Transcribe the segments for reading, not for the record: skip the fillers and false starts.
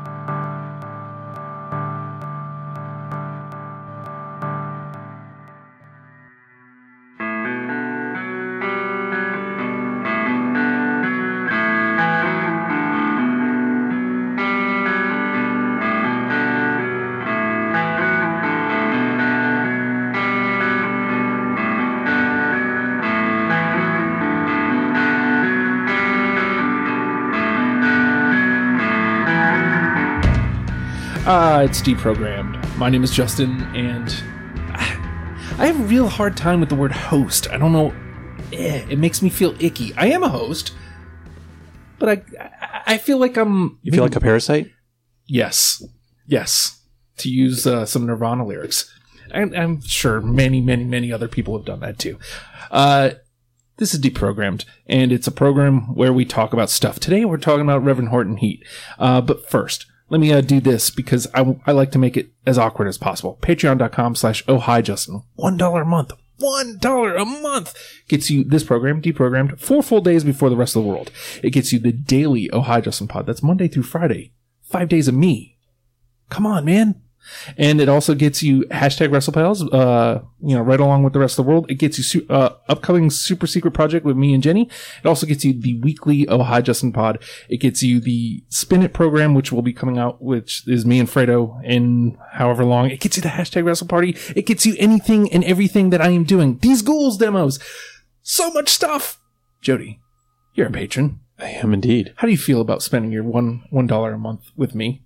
It's Deprogrammed. My name is Justin, and I have a real hard time with the word host. I don't know. It makes me feel icky. I am a host, but I feel like I'm... You feel like a parasite? Yes. To use some Nirvana lyrics. I'm sure many other people have done that too. This is Deprogrammed, and it's a program where we talk about stuff. Today we're talking about Reverend Horton Heat. But first... let me do this because I like to make it as awkward as possible. Patreon.com/ohhijustin. $1 a month. $1 a month gets you this program, Deprogrammed, 4 full days before the rest of the world. It gets you the daily Oh Hi Justin pod. That's Monday through Friday. 5 days of me. Come on, man. And it also gets you hashtag WrestlePals, right along with the rest of the world. It gets you upcoming super secret project with me and Jenny. It also gets you the weekly Oh Hi Justin pod. It gets you the Spin It program, which will be coming out, which is me and Fredo in however long. It gets you the hashtag Wrestle Party. It gets you anything and everything that I am doing. These Ghouls demos. So much stuff. Jody, you're a patron. I am indeed. How do you feel about spending your $1 a month with me?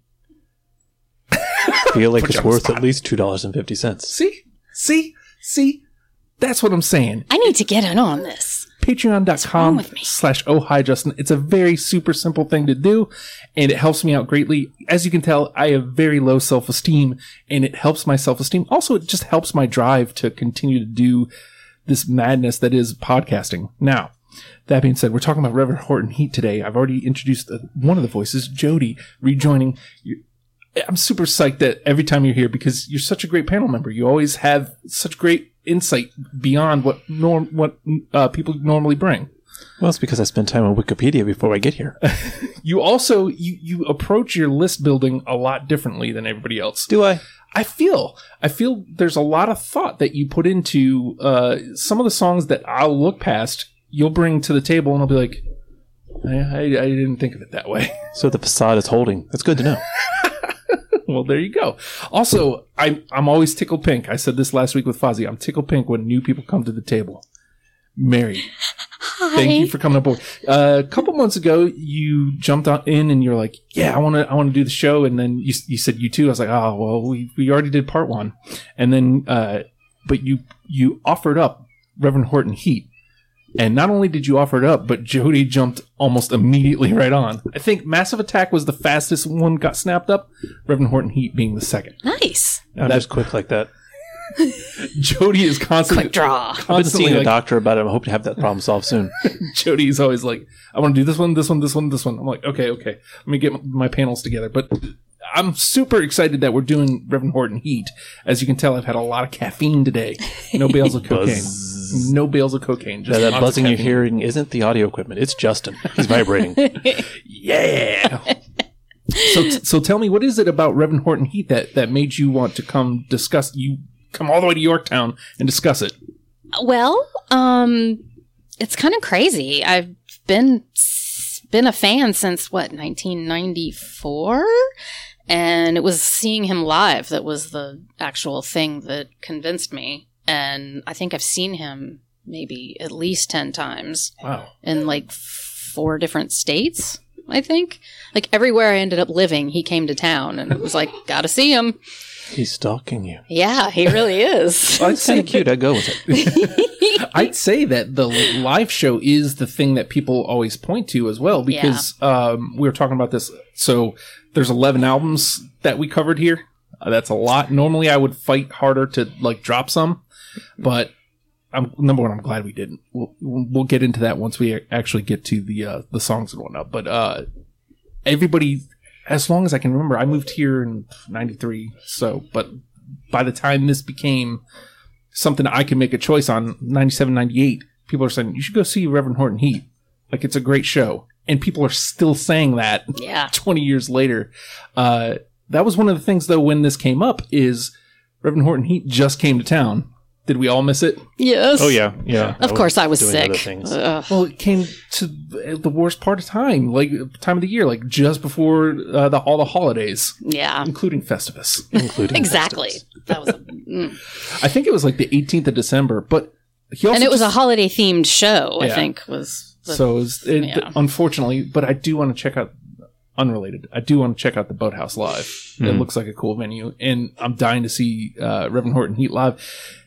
I feel like it's worth at least $2.50. See? That's what I'm saying. I need to get in on this. Patreon.com/ohhijustin. It's a very super simple thing to do, and it helps me out greatly. As you can tell, I have very low self-esteem, and it helps my self-esteem. Also, it just helps my drive to continue to do this madness that is podcasting. Now, that being said, we're talking about Reverend Horton Heat today. I've already introduced one of the voices, Jody, rejoining. I'm super psyched that every time you're here because you're such a great panel member. You always have such great insight beyond what people normally bring. Well, it's because I spend time on Wikipedia before I get here. You also you approach your list building a lot differently than everybody else. Do I? I feel there's a lot of thought that you put into some of the songs that I'll look past. You'll bring to the table, and I'll be like, I didn't think of it that way. So the facade is holding. That's good to know. Well, there you go. Also, I'm always tickled pink. I said this last week with Fozzie. I'm tickled pink when new people come to the table. Mary, Hi. thank you for coming aboard. A couple months ago, you jumped in and you're like, "Yeah, I want to do the show." And then you said you too. I was like, "Oh, well, we already did part 1." And then, but you offered up Reverend Horton Heat. And not only did you offer it up, but Jody jumped almost immediately right on. I think Massive Attack was the fastest one got snapped up, Reverend Horton Heat being the second. Nice. I'm just quick like that. Jody is constantly... Quick draw. I've been seeing a doctor about it. I hope to have that problem solved soon. Jody is always like, I want to do this one. I'm like, okay. Let me get my panels together. But I'm super excited that we're doing Reverend Horton Heat. As you can tell, I've had a lot of caffeine today. No bales of cocaine. No bales of cocaine. Just that buzzing you're hearing isn't the audio equipment. It's Justin. He's vibrating. Yeah. So tell me, what is it about Reverend Horton Heat that made you want to come discuss? You come all the way to Yorktown and discuss it. Well, it's kind of crazy. I've been a fan since 1994, and it was seeing him live that was the actual thing that convinced me. And I think I've seen him maybe at least 10 times. Wow. In like 4 different states, I think. Like everywhere I ended up living, he came to town, and it was like, gotta see him. He's stalking you. Yeah, he really is. Well, it's kind of cute. I'd go with it. I'd say that the live show is the thing that people always point to as well, because we were talking about this. So there's 11 albums that we covered here. That's a lot. Normally I would fight harder to like drop some, but number one, I'm glad we didn't. We'll get into that once we actually get to the songs and whatnot. But everybody, as long as I can remember, I moved here in 93. So, but by the time this became something I can make a choice on, 97, 98, people are saying, you should go see Reverend Horton Heat. Like, it's a great show. and people are still saying that Yeah. 20 years later. That was one of the things, though, when this came up, is Reverend Horton Heat just came to town. Did we all miss it? Yes. Oh, yeah. Yeah. Of course, I was doing sick. other things. Well, it came to the worst part of time, like time of the year, like just before all the holidays, Yeah. including Festivus. Including Exactly. Festivus. That was. I think it was like the 18th of December, but he also And it was a just- holiday themed show, I Yeah. think was. So yeah. unfortunately, but I do want to check out, unrelated, I do want to check out the Boathouse live. It looks like a cool venue, and I'm dying to see Reverend Horton Heat live.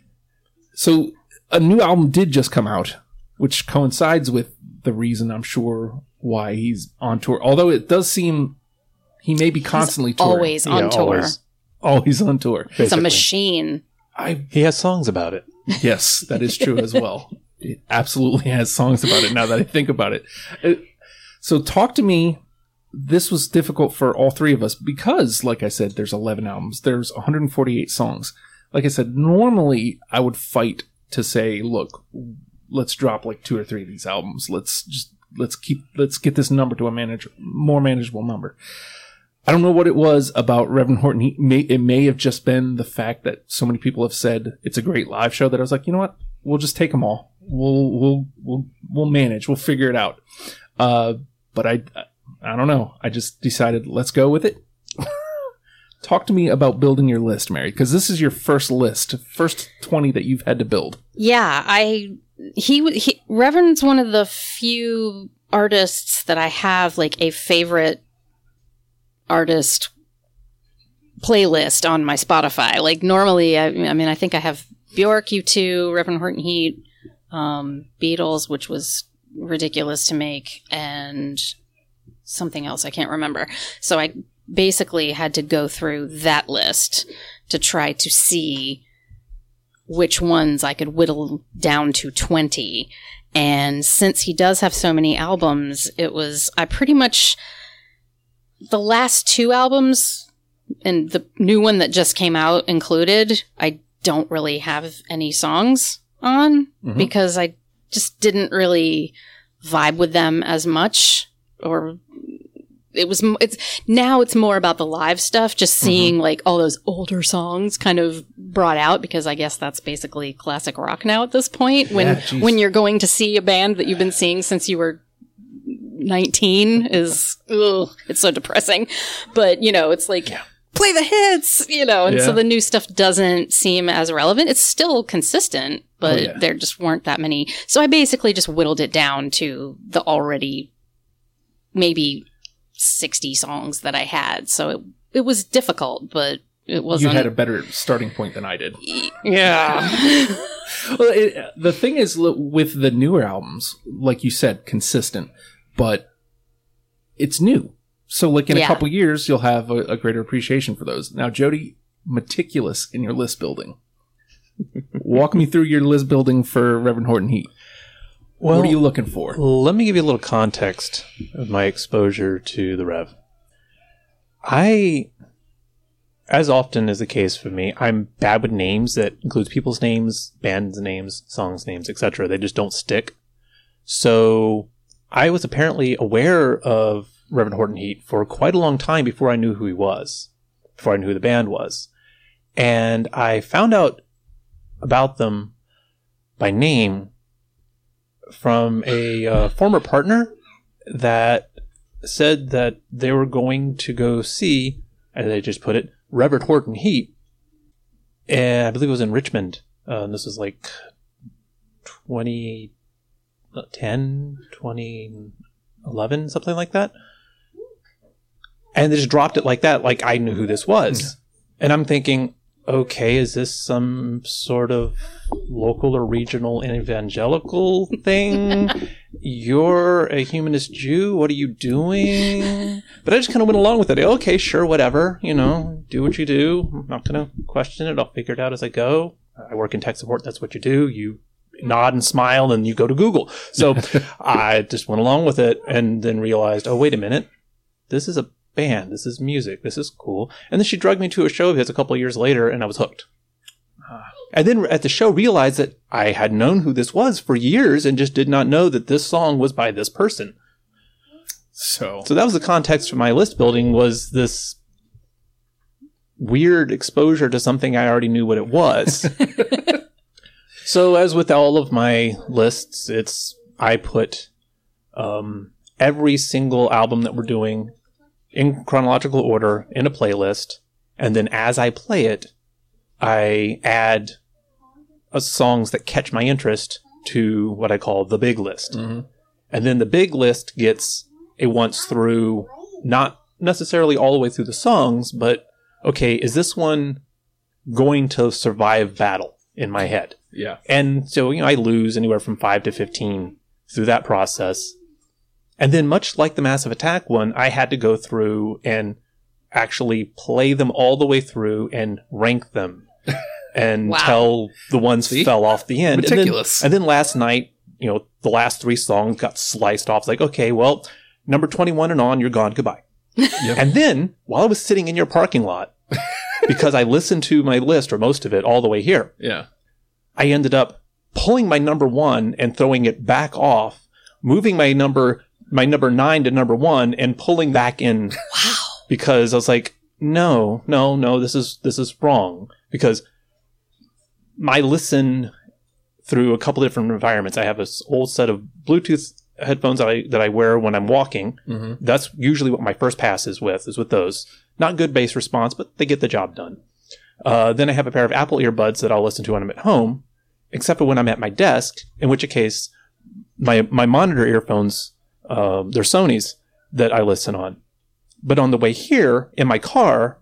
So a new album did just come out, which coincides with the reason, I'm sure, why he's on tour. Although it does seem he may be constantly touring. Always on Yeah, tour. Always on tour. It's a Basically. machine. He has songs about it. Yes, that is true as well. It absolutely has songs about it now that I think about it. So talk to me. This was difficult for all three of us because, like I said, there's 11 albums. There's 148 songs. Like I said, normally I would fight to say, look, let's drop like 2 or 3 of these albums. Let's get this number to a more manageable number. I don't know what it was about Reverend Horton. It may have just been the fact that so many people have said it's a great live show that I was like, you know what? We'll just take them all. We'll manage. We'll figure it out. But I don't know. I just decided let's go with it. Talk to me about building your list, Mary, because this is your first 20 that you've had to build. Yeah, Reverend's one of the few artists that I have like a favorite artist playlist on my Spotify. Like normally, I think I have Bjork, U2, Reverend Horton Heat, Beatles, which was ridiculous to make, and something else I can't remember. So I basically had to go through that list to try to see which ones I could whittle down to 20. And since he does have so many albums, I pretty much, the last 2 albums and the new one that just came out included, I don't really have any songs on because I just didn't really vibe with them as much, or it's more about the live stuff, just seeing like all those older songs kind of brought out, because I guess that's basically classic rock now at this point. When you're going to see a band that you've been seeing since you were 19 it's so depressing. But it's like play the hits, and so the new stuff doesn't seem as relevant. It's still consistent, but there just weren't that many. So I basically just whittled it down to the already maybe 60 songs that I had. So it was difficult, but it wasn't. You had a better starting point than I did. Yeah. Well, the thing is, with the newer albums, like you said, consistent, but it's new. So like in a couple years, you'll have a greater appreciation for those. Now, Jody, meticulous in your list building. Walk me through your list building for Reverend Horton Heat. Well, what are you looking for? Let me give you a little context of my exposure to the Rev. As often is the case for me, I'm bad with names that includes people's names, bands' names, songs' names, etc. They just don't stick. So I was apparently aware of Reverend Horton Heat for quite a long time before I knew who he was, before I knew who the band was. And I found out about them by name from a former partner that said that they were going to go see, as they just put it, Reverend Horton Heat. And I believe it was in Richmond. This was like 2010, 2011, something like that. And they just dropped it like that, like I knew who this was. And I'm thinking, okay, is this some sort of local or regional evangelical thing? You're a humanist Jew. What are you doing? But I just kind of went along with it. Okay, sure, whatever. Do what you do. I'm not going to question it. I'll figure it out as I go. I work in tech support. That's what you do. You nod and smile and you go to Google. So I just went along with it and then realized, oh, wait a minute. This is a band. This is music. This is cool. And then she drugged me to a show of his a couple of years later, and I was hooked. And then at the show realized that I had known who this was for years and just did not know that this song was by this person. So that was the context for my list building, was this weird exposure to something I already knew what it was. So as with all of my lists, I put every single album that we're doing in chronological order in a playlist, and then as I play it, I add songs that catch my interest to what I call the big list. Mm-hmm. And then the big list gets a once through, not necessarily all the way through the songs, but okay, is this one going to survive battle in my head? yeah. And so, I lose anywhere from 5 to 15 through that process. And then much like the Massive Attack one, I had to go through and actually play them all the way through and rank them and Wow. tell the ones See? fell off the end. Meticulous. And then last night, the last 3 songs got sliced off. It's like, okay, well, number 21 and on, you're gone. Goodbye. Yep. And then while I was sitting in your parking lot, because I listened to my list or most of it all the way here, Yeah. I ended up pulling my number 1 and throwing it back off, moving my number 9 to number 1 and pulling back in. Wow. Because I was like, no, this is wrong. Because I listen through a couple different environments. I have this old set of Bluetooth headphones that I wear when I'm walking. Mm-hmm. That's usually what my first pass is with those. Not good bass response, but they get the job done. Then I have a pair of Apple earbuds that I'll listen to when I'm at home, except for when I'm at my desk, in which case my monitor earphones, they're Sony's that I listen on. But on the way here in my car,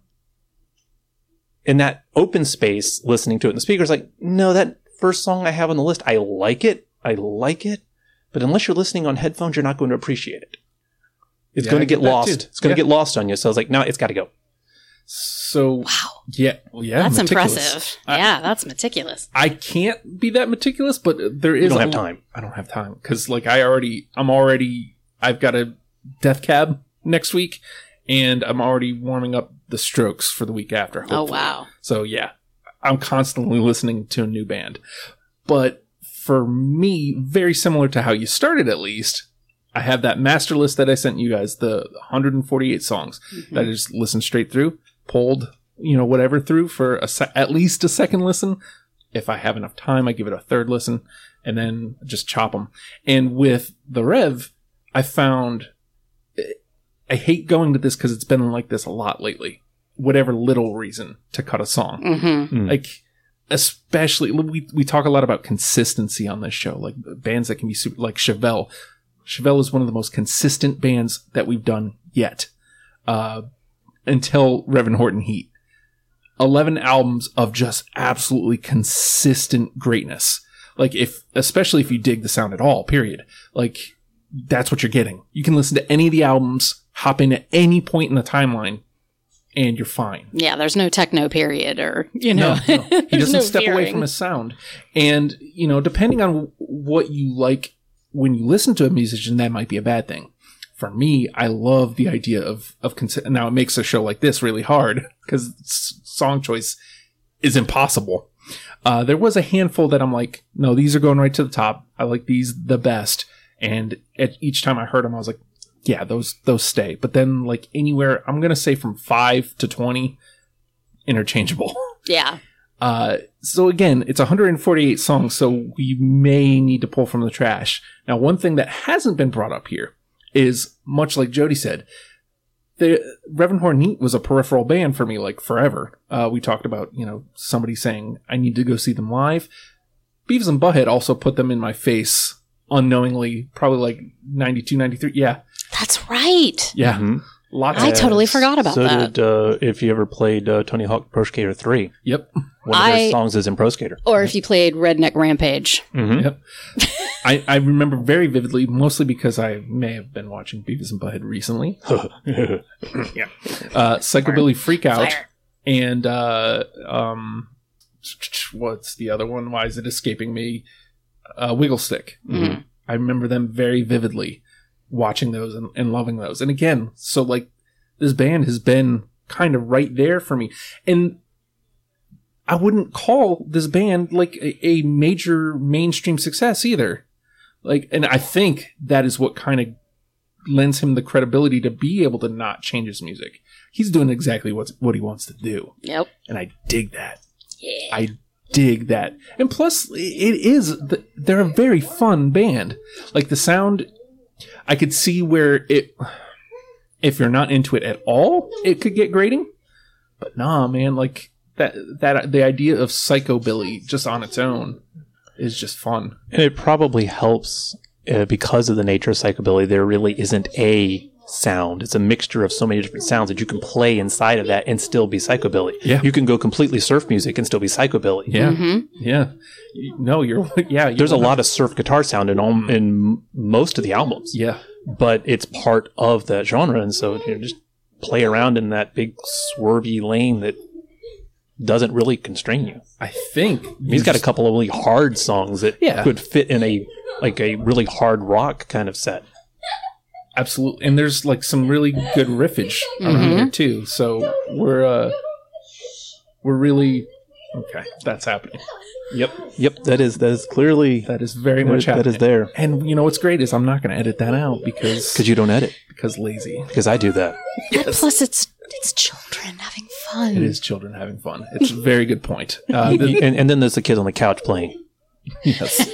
in that open space, listening to it in the speakers, like, no, that first song I have on the list, I like it. But unless you're listening on headphones, you're not going to appreciate it. It's Yeah, going I to get get that lost. too. It's going to Yeah. get lost on you. So I was like, no, it's got to go. So Wow. yeah, well, yeah, That's meticulous. impressive. Yeah, that's meticulous. I can't be that meticulous, but there is. You don't have time. I don't have time because, like, I've got a Death Cab next week, and I'm already warming up the Strokes for the week after. Oh, hopefully. wow. So yeah, I'm constantly listening to a new band. But for me, very similar to how you started, at least, I have that master list that I sent you guys, the 148 songs that I just listened straight through, pulled, whatever through for at least a second listen. If I have enough time, I give it a third listen and then just chop them. And with the Rev, I found, I hate going to this because it's been like this a lot lately. Whatever little reason to cut a song. Mm-hmm. Like, especially, we talk a lot about consistency on this show, like bands that can be super, like Chevelle. Chevelle is one of the most consistent bands that we've done yet, until Reverend Horton Heat. 11 albums of just absolutely consistent greatness. Like, especially if you dig the sound at all, period. Like, that's what you're getting. You can listen to any of the albums, hop in at any point in the timeline, and you're fine. Yeah, there's no techno period or, He there's doesn't no step away veering. from his sound. And, depending on what you like when you listen to a musician, that might be a bad thing. For me, I love the idea of now it makes a show like this really hard because song choice is impossible. There was a handful that I'm like, no, these are going right to the top. I like these the best. And each time I heard them, I was like, yeah, those stay. But then, like, anywhere, I'm going to say from 5 to 20, interchangeable. Yeah. So again, it's 148 songs, so we may need to pull from the trash. Now, one thing that hasn't been brought up here is, much like Jody said, the Reverend Horton Heat was a peripheral band for me, like, forever. We talked about, somebody saying, I need to go see them live. Beavis and Butthead also put them in my face unknowingly, probably like 92, 93. Yeah. That's right. Yeah. Mhm. Lots I of, totally forgot about so that. did, if you ever played Tony Hawk Pro Skater 3, Yep. one of their songs is in Pro Skater. Or if you played Redneck Rampage. Mm-hmm. Yep. I remember very vividly, mostly because I may have been watching Beavis and Butthead recently. Yeah. Psychobilly Freak Out. Fire. And what's the other one? Why is it escaping me? Wiggle Stick. Mhm. I remember them very vividly, watching those and loving those. And again, so like this band has been kind of right there for me. And I wouldn't call this band like a major mainstream success either. Like, and I think that is what kind of lends him the credibility to be able to not change his music. He's doing exactly what he wants to do. Yep. And I dig that. Yeah. I dig that. And plus, they're a very fun band. Like, the sound, I could see where if you're not into it at all, it could get grating. But nah, man, like, the idea of psychobilly just on its own is just fun. And it probably helps because of the nature of psychobilly. There really isn't a sound. It's a mixture of so many different sounds that you can play inside of that and still be psychobilly. Yeah. You can go completely surf music and still be psychobilly. Yeah. Mm-hmm. Yeah. No, There's a lot of surf guitar sound in most of the albums. Yeah. But it's part of that genre, and so just play around in that big swervy lane that doesn't really constrain you. I think He's got a couple of really hard songs that could fit in a really hard rock kind of set. Absolutely. And there's like some really good riffage around here too. So we're really okay. That's happening. Yep. That is clearly That is very much happening. that is there. And you know what's great is I'm not going to edit that out because You don't edit. Because lazy. Because I do that. Plus, it's children having fun. It is children having fun. It's a very good point. And then there's the kid on the couch playing. Yes.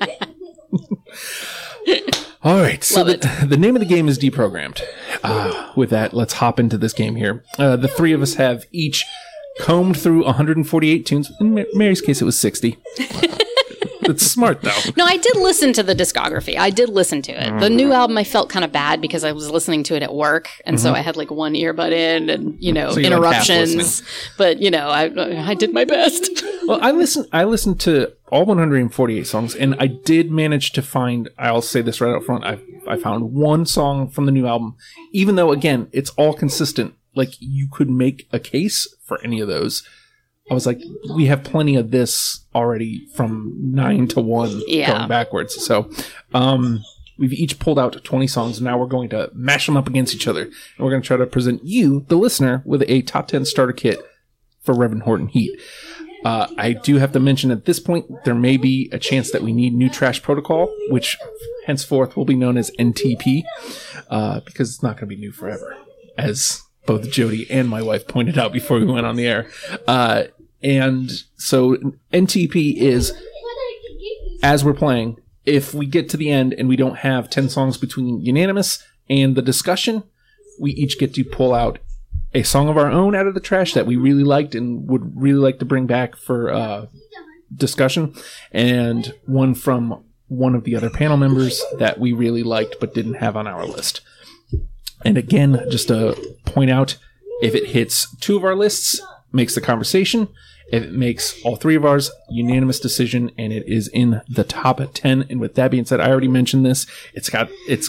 All right. So the name of the game is Deprogrammed. With that, let's hop into this game here. The three of us have each combed through 148 tunes. In Mary's case, it was 60. It's smart, though. No, I did listen to the discography. I did listen to it. The new album, I felt kind of bad because I was listening to it at work. And so I had like one earbud in and, So you're like half interruptions. listening. But, I did my best. Well, I listened to all 148 songs, and I did manage to find, I'll say this right up front, I found one song from the new album, even though, again, it's all consistent. Like, you could make a case for any of those. I was like, we have plenty of this already from 9 to 1 going backwards. So we've each pulled out 20 songs. And now we're going to mash them up against each other. And we're going to try to present you, the listener, with a top 10 starter kit for Reverend Horton Heat. I do have to mention at this point, there may be a chance that we need New Trash Protocol, which henceforth will be known as NTP, because it's not going to be new forever, as both Jody and my wife pointed out before we went on the air. And so NTP is, as we're playing, if we get to the end and we don't have 10 songs between Unanimous and the discussion, we each get to pull out a song of our own out of the trash that we really liked and would really like to bring back for discussion, and one from one of the other panel members that we really liked but didn't have on our list. And again, just to point out, if it hits 2 of our lists, makes the conversation. If it makes all 3 of ours, unanimous decision, and it is in the top 10. And with that being said, I already mentioned this. It's got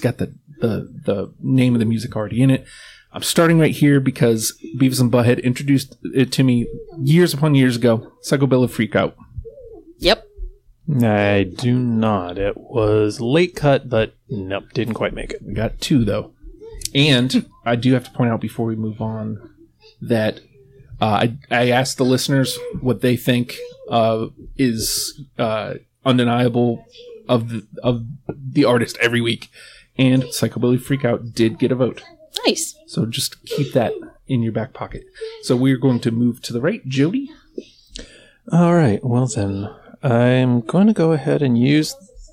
the name of the music already in it. I'm starting right here because Beavis and Butthead introduced it to me years upon years ago. Psychobilly Freakout. Yep. I do not. It was late cut, but nope, didn't quite make it. We got 2 though. And I do have to point out before we move on that I asked the listeners what they think is undeniable of the artist every week, and Psychobilly Freakout did get a vote. Nice. So just keep that in your back pocket. So we're going to move to the right. Jody? All right. Well, then, I'm going to go ahead and use...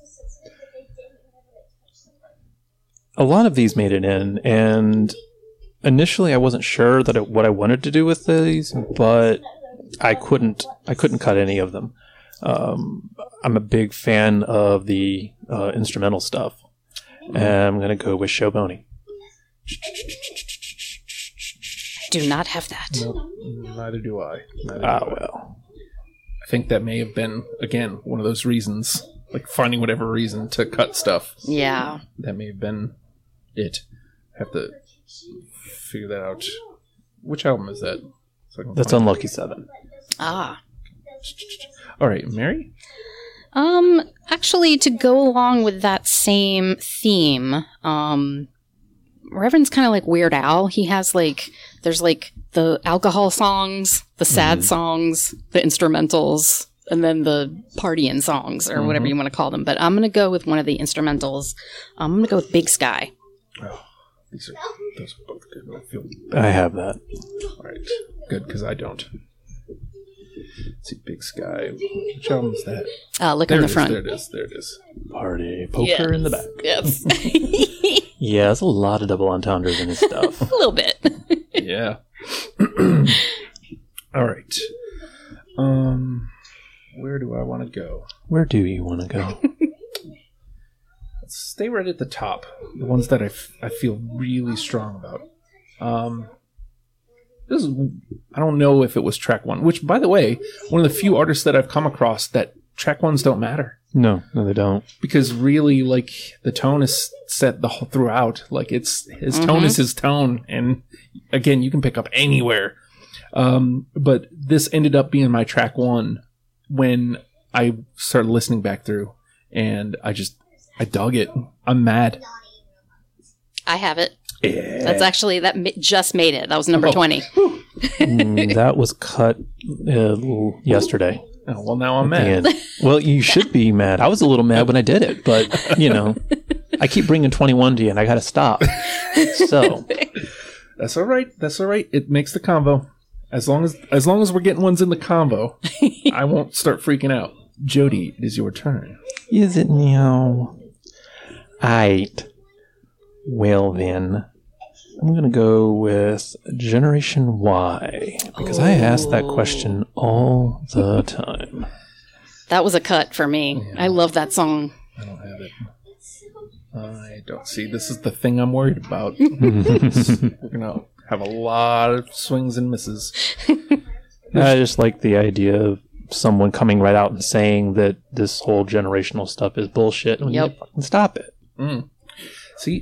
A lot of these made it in, and initially I wasn't sure what I wanted to do with these, but I couldn't cut any of them. I'm a big fan of the instrumental stuff, and I'm going to go with Showbony. Do not have that. Nope, neither do I. Well. I think that may have been, again, one of those reasons, like finding whatever reason to cut stuff. Yeah. That may have been it. I have to figure that out. Which album is that? So That's Unlucky 7. Ah. All right, Mary? Actually, to go along with that same theme, Reverend's kind of like Weird Al. He has there's the alcohol songs, the sad songs, the instrumentals, and then the partying songs, or whatever you want to call them. But I'm going to go with one of the instrumentals. I'm going to go with Big Sky. Oh, Those are both good. I feel I have that. all right. Good, because I don't. Let's see, Big Sky. Which album is that? Look There on it the is, front. There it is. There it is. Party poker in the back. Yes. Yeah, there's a lot of double entendres in his stuff. A little bit. Yeah. All right. Where do I want to go? Where do you want to go? Let's stay right at the top. The ones that I feel really strong about. This is, I don't know if it was track 1, which, by the way, one of the few artists that I've come across that track 1s don't matter. No, they don't. Because really, like, the tone is set the whole throughout. Like, it's his tone is his tone, and again, you can pick up anywhere. But this ended up being my track 1 when I started listening back through, and I dug it. I'm mad. I have it. Yeah. That's actually, just made it. That was number 20. That was cut yesterday. Oh, well, now I'm mad. And, well, you should be mad. I was a little mad when I did it, but, you know, I keep bringing 21 to you, and I got to stop. So That's all right. That's all right. It makes the convo. As long as we're getting ones in the convo, I won't start freaking out. Jody, it is your turn. is it now? Aight. Well, then, I'm going to go with Generation Y, because I ask that question all the time. That was a cut for me. I love that song. I don't have it. I don't see. This is the thing I'm worried about. We're going to have a lot of swings and misses. I just like the idea of someone coming right out and saying that this whole generational stuff is bullshit. And Yep. you fucking stop it. See,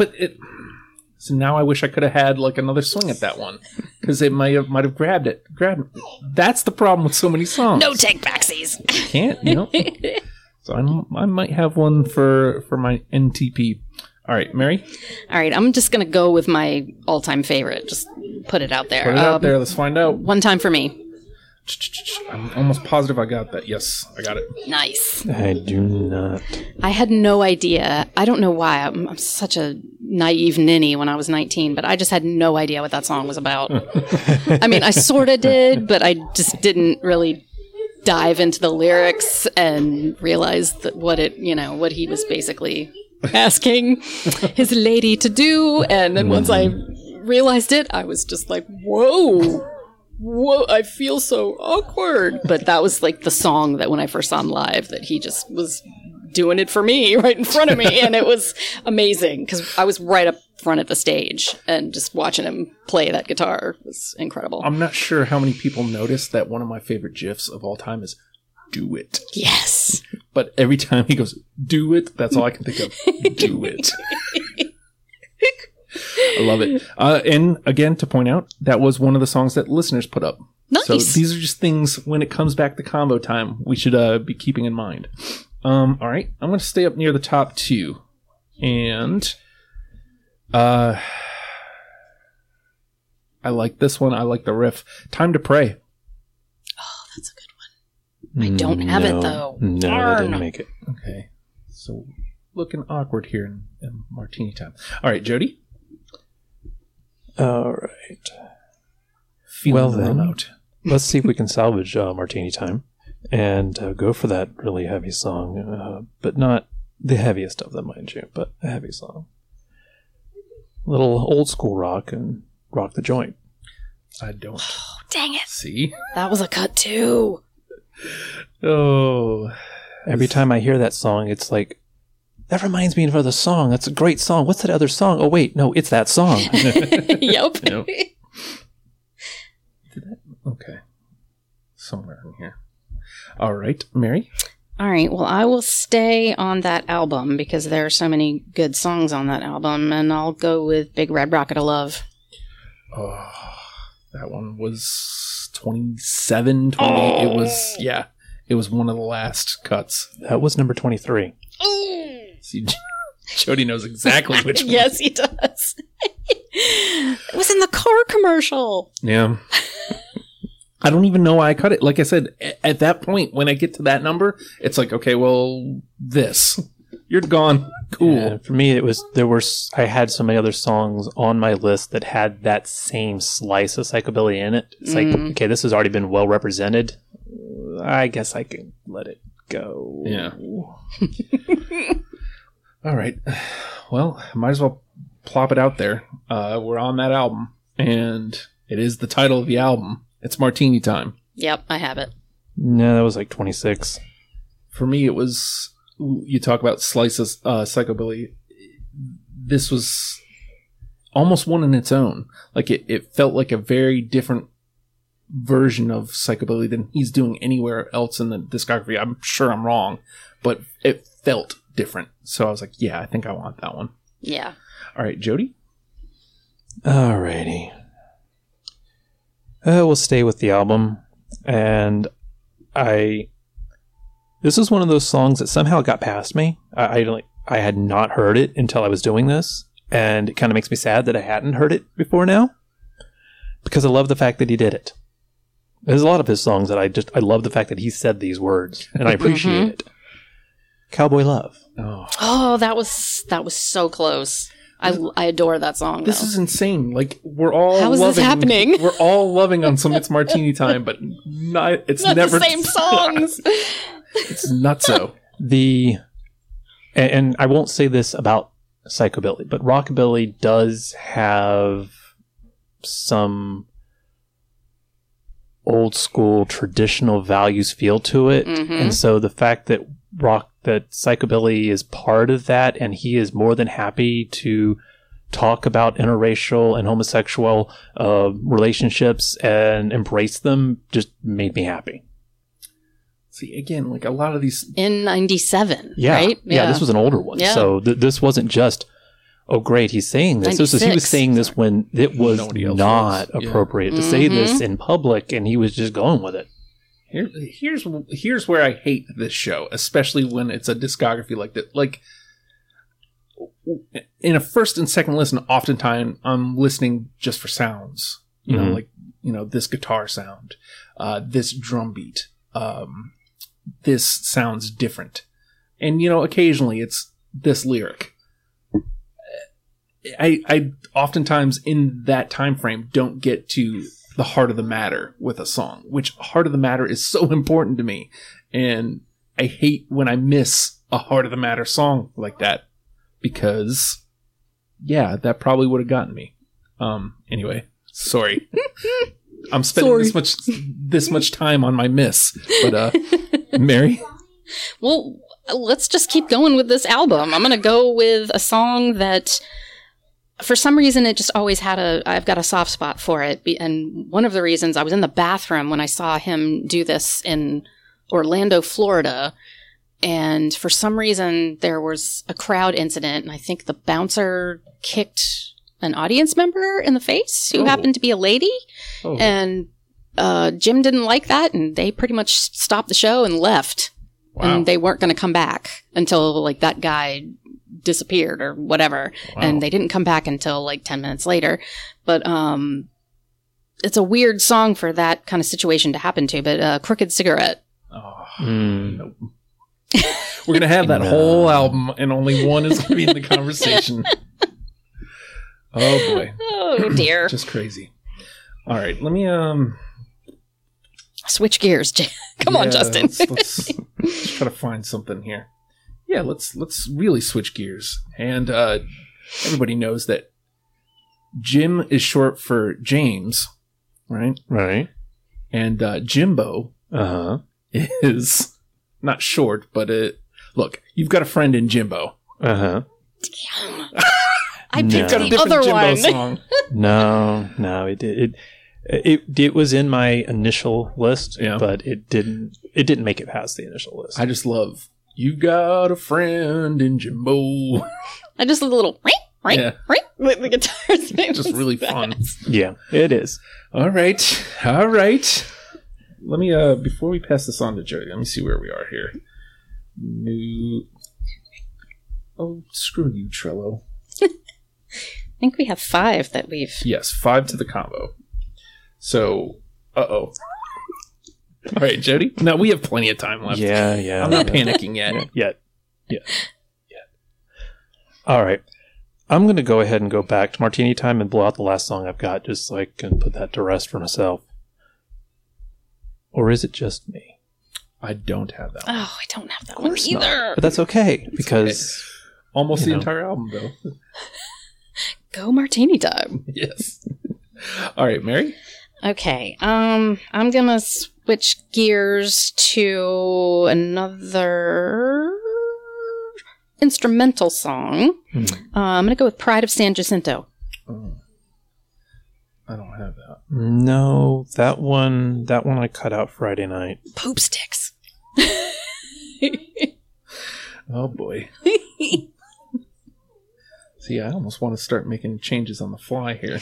so now I wish I could have had like another swing at that one because it might have grabbed it. That's the problem with so many songs. No take backsies. Can't, you know. So I might have one for my NTP. All right, Mary, All right, I'm just going to go with my all-time favorite. Just put it out there. put it out there. Let's find out. One Time for Me. I'm almost positive I got that. Yes, I got it. Nice. I do not. I had no idea. I don't know why. I'm such a naive ninny when I was 19, but I just had no idea what that song was about. I mean, I sort of did, but I just didn't really dive into the lyrics and realize that what he was basically asking his lady to do. And then once I realized it, I was just like, whoa, I feel so awkward. But that was like the song that when I first saw him live, that he just was doing it for me right in front of me. And it was amazing because I was right up front at the stage and just watching him play that guitar was incredible. I'm not sure how many people noticed that one of my favorite GIFs of all time is "Do It." Yes. But every time he goes, "Do it," that's all I can think of. Do it. I love it. And again, to point out, that was one of the songs that listeners put up. Nice. So these are just things when it comes back to combo time, we should be keeping in mind. All right. I'm going to stay up near the top 2. And I like this one. I like the riff. Time to Pray. Oh, that's a good one. I don't have it, though. No, I didn't make it. Okay. So looking awkward here in martini time. All right, Jody. All right. Feeling Well, the then. remote. Let's see if we can salvage Martini Time and go for that really heavy song, but not the heaviest of them, mind you, but a heavy song. Little old school rock and rock the joint. I don't Oh, dang it. see. That was a cut, too. Oh. Every time I hear that song, it's like, that reminds me of the song. That's a great song. What's that other song? Oh, wait, no, it's that song. Yep. Nope. Okay. Somewhere in here. All right, Mary. All right. Well, I will stay on that album because there are so many good songs on that album, and I'll go with Big Red Rocket of Love. Oh, that one was 27, 28. It was, it was one of the last cuts. That was number 23. See, Jody knows exactly which one. Yes, he does. It was in the car commercial. Yeah. I don't even know why I cut it. Like I said, at that point, when I get to that number, it's like, okay, well, this. You're gone. Cool. Yeah, for me, I had so many other songs on my list that had that same slice of psychobilly in it. It's like, okay, this has already been well represented. I guess I can let it go. Yeah. All right. Well, might as well plop it out there. We're on that album, and it is the title of the album. It's Martini Time. Yep, I have it. No, that was like 26. For me, it was, you talk about slices, psychobilly. This was almost one in its own. Like it felt like a very different version of psychobilly than he's doing anywhere else in the discography. I'm sure I'm wrong, but it felt different. So I was like, yeah, I think I want that one. Yeah. All right, Jody? Alrighty. We'll stay with the album. And this is one of those songs that somehow got past me. I had not heard it until I was doing this. And it kind of makes me sad that I hadn't heard it before now. Because I love the fact that he did it. There's a lot of his songs that I love the fact that he said these words. And I appreciate it. Cowboy Love. Oh, that was so close. I adore that song. This is insane. Like, we're all How is loving, this happening? We're all loving on some It's Martini Time, but it's not never the same songs. It's nutso. And I won't say this about psychobilly, but rockabilly does have some old school traditional values feel to it. And so the fact that psychobilly is part of that, and he is more than happy to talk about interracial and homosexual relationships and embrace them, just made me happy. See, again, like a lot of these... In 97, yeah. right? Yeah, this was an older one. Yeah. So this wasn't just, oh, great, he's saying this. He was saying this when it was not appropriate to say this in public, and he was just going with it. Here's where I hate this show, especially when it's a discography like that. Like, in a first and second listen, oftentimes I'm listening just for sounds. You know, like, this guitar sound, this drum beat, this sounds different. And, occasionally it's this lyric. I oftentimes in that time frame don't get to the heart of the matter with a song, which heart of the matter is so important to me. And I hate when I miss a heart of the matter song like that, because yeah, that probably would have gotten me. Anyway, sorry. I'm spending this much time on my miss, but Mary? Well, let's just keep going with this album. I'm going to go with a song that, for some reason, it just always I've got a soft spot for it. And one of the reasons, I was in the bathroom when I saw him do this in Orlando, Florida. And for some reason, there was a crowd incident. And I think the bouncer kicked an audience member in the face who happened to be a lady. Oh. And Jim didn't like that. And they pretty much stopped the show and left. Wow. And they weren't going to come back until that guy disappeared or whatever. Wow. And they didn't come back until 10 minutes later. But it's a weird song for that kind of situation to happen to. But Crooked Cigarette. Oh, nope. We're going to have that whole album and only one is going to be in the conversation. Oh boy. Oh dear. Just crazy. All right, let me switch gears. Come on, Justin. let's try to find something here. Yeah, let's really switch gears. And everybody knows that Jim is short for James, right? Right. And Jimbo is not short, but look, you've got a friend in Jimbo. Damn. I picked the other Jimbo one. Song. No, it was in my initial list, but it didn't make it past the initial list. I just love "You Got a Friend in Jimbo." I just a little ring with the guitar thing. Just really fun. Yeah, it is. All right. Let me before we pass this on to Jody, let me see where we are here. Oh, screw you, Trello. I think we have 5 that we've... Yes, 5 to the combo. So, All right, Jody. No, we have plenty of time left. Yeah. I'm not panicking yet. Yet. All right. I'm going to go ahead and go back to Martini Time and blow out the last song I've got just so I can put that to rest for myself. Or is it just me? I don't have that one. Oh, I don't have that one either. Not. But that's okay because Almost the entire album, though. Go Martini Time. Yes. All right, Mary? Okay. I'm gonna switch gears to another instrumental song. I'm gonna go with Pride of San Jacinto. Oh. I don't have that. no, that one I cut out Friday night. Poop sticks. Oh, boy. See, I almost want to start making changes on the fly here.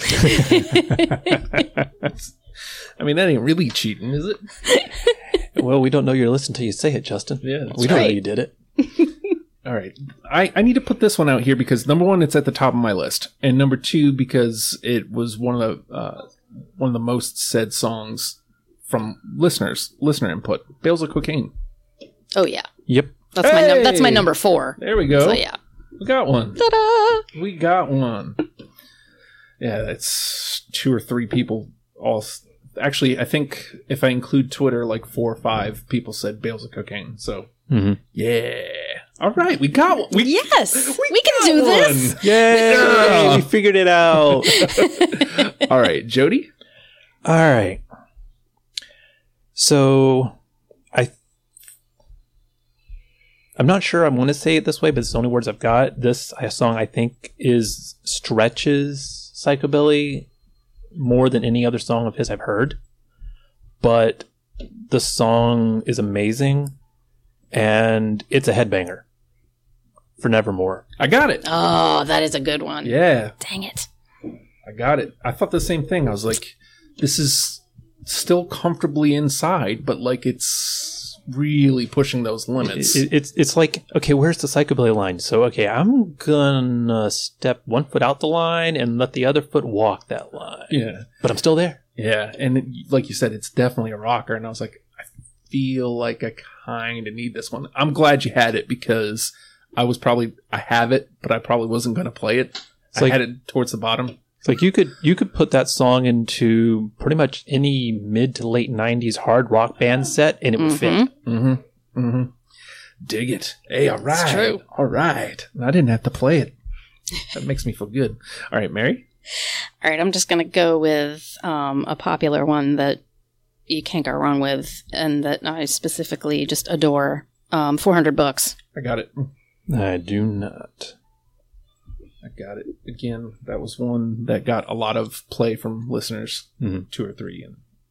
I mean, that ain't really cheating, is it? Well, we don't know you're listening till you say it, Justin. Yeah, that's we don't know right. you did it. All right. I need to put this one out here because, number one, it's at the top of my list. And number two, because it was one of the most said songs from listener input. Bales of Cocaine. Oh yeah, Yep. that's my number 4. There we go. So yeah. We got one. Ta-da! We got one. Yeah, that's 2 or 3 people all. Actually, I think if I include Twitter, like 4 or 5 people said Bales of Cocaine. So, yeah. All right, we got one. Yes, we can do this. Yay! We figured it out. All right, Jody? All right. So, I'm not sure I want to say it this way, but it's the only words I've got. This song, I think, stretches psychobilly more than any other song of his I've heard. But the song is amazing, and it's a headbanger for Nevermore. I got it. Oh, that is a good one. Yeah, Dang it. I got it. I thought the same thing. I was like, this is still comfortably inside, but like it's really pushing those limits. It's like, okay, where's the psychobilly line? So, okay, I'm gonna step one foot out the line and let the other foot walk that line. Yeah. But I'm still there. Yeah, and like you said, it's definitely a rocker. And I was like, I feel like I kind of need this one. I'm glad you had it because I have it, but I probably wasn't going to play it. I had it towards the bottom. It's like you could put that song into pretty much any mid to late 90s hard rock band set and it would fit. Mm-hmm. Mm-hmm. Dig it. Hey, all right. It's true. All right. I didn't have to play it. That makes me feel good. All right, Mary? All right, I'm just going to go with a popular one that you can't go wrong with and that I specifically just adore. 400 Books. I got it. I do not. I got it. Again, that was one that got a lot of play from listeners. 2 or 3.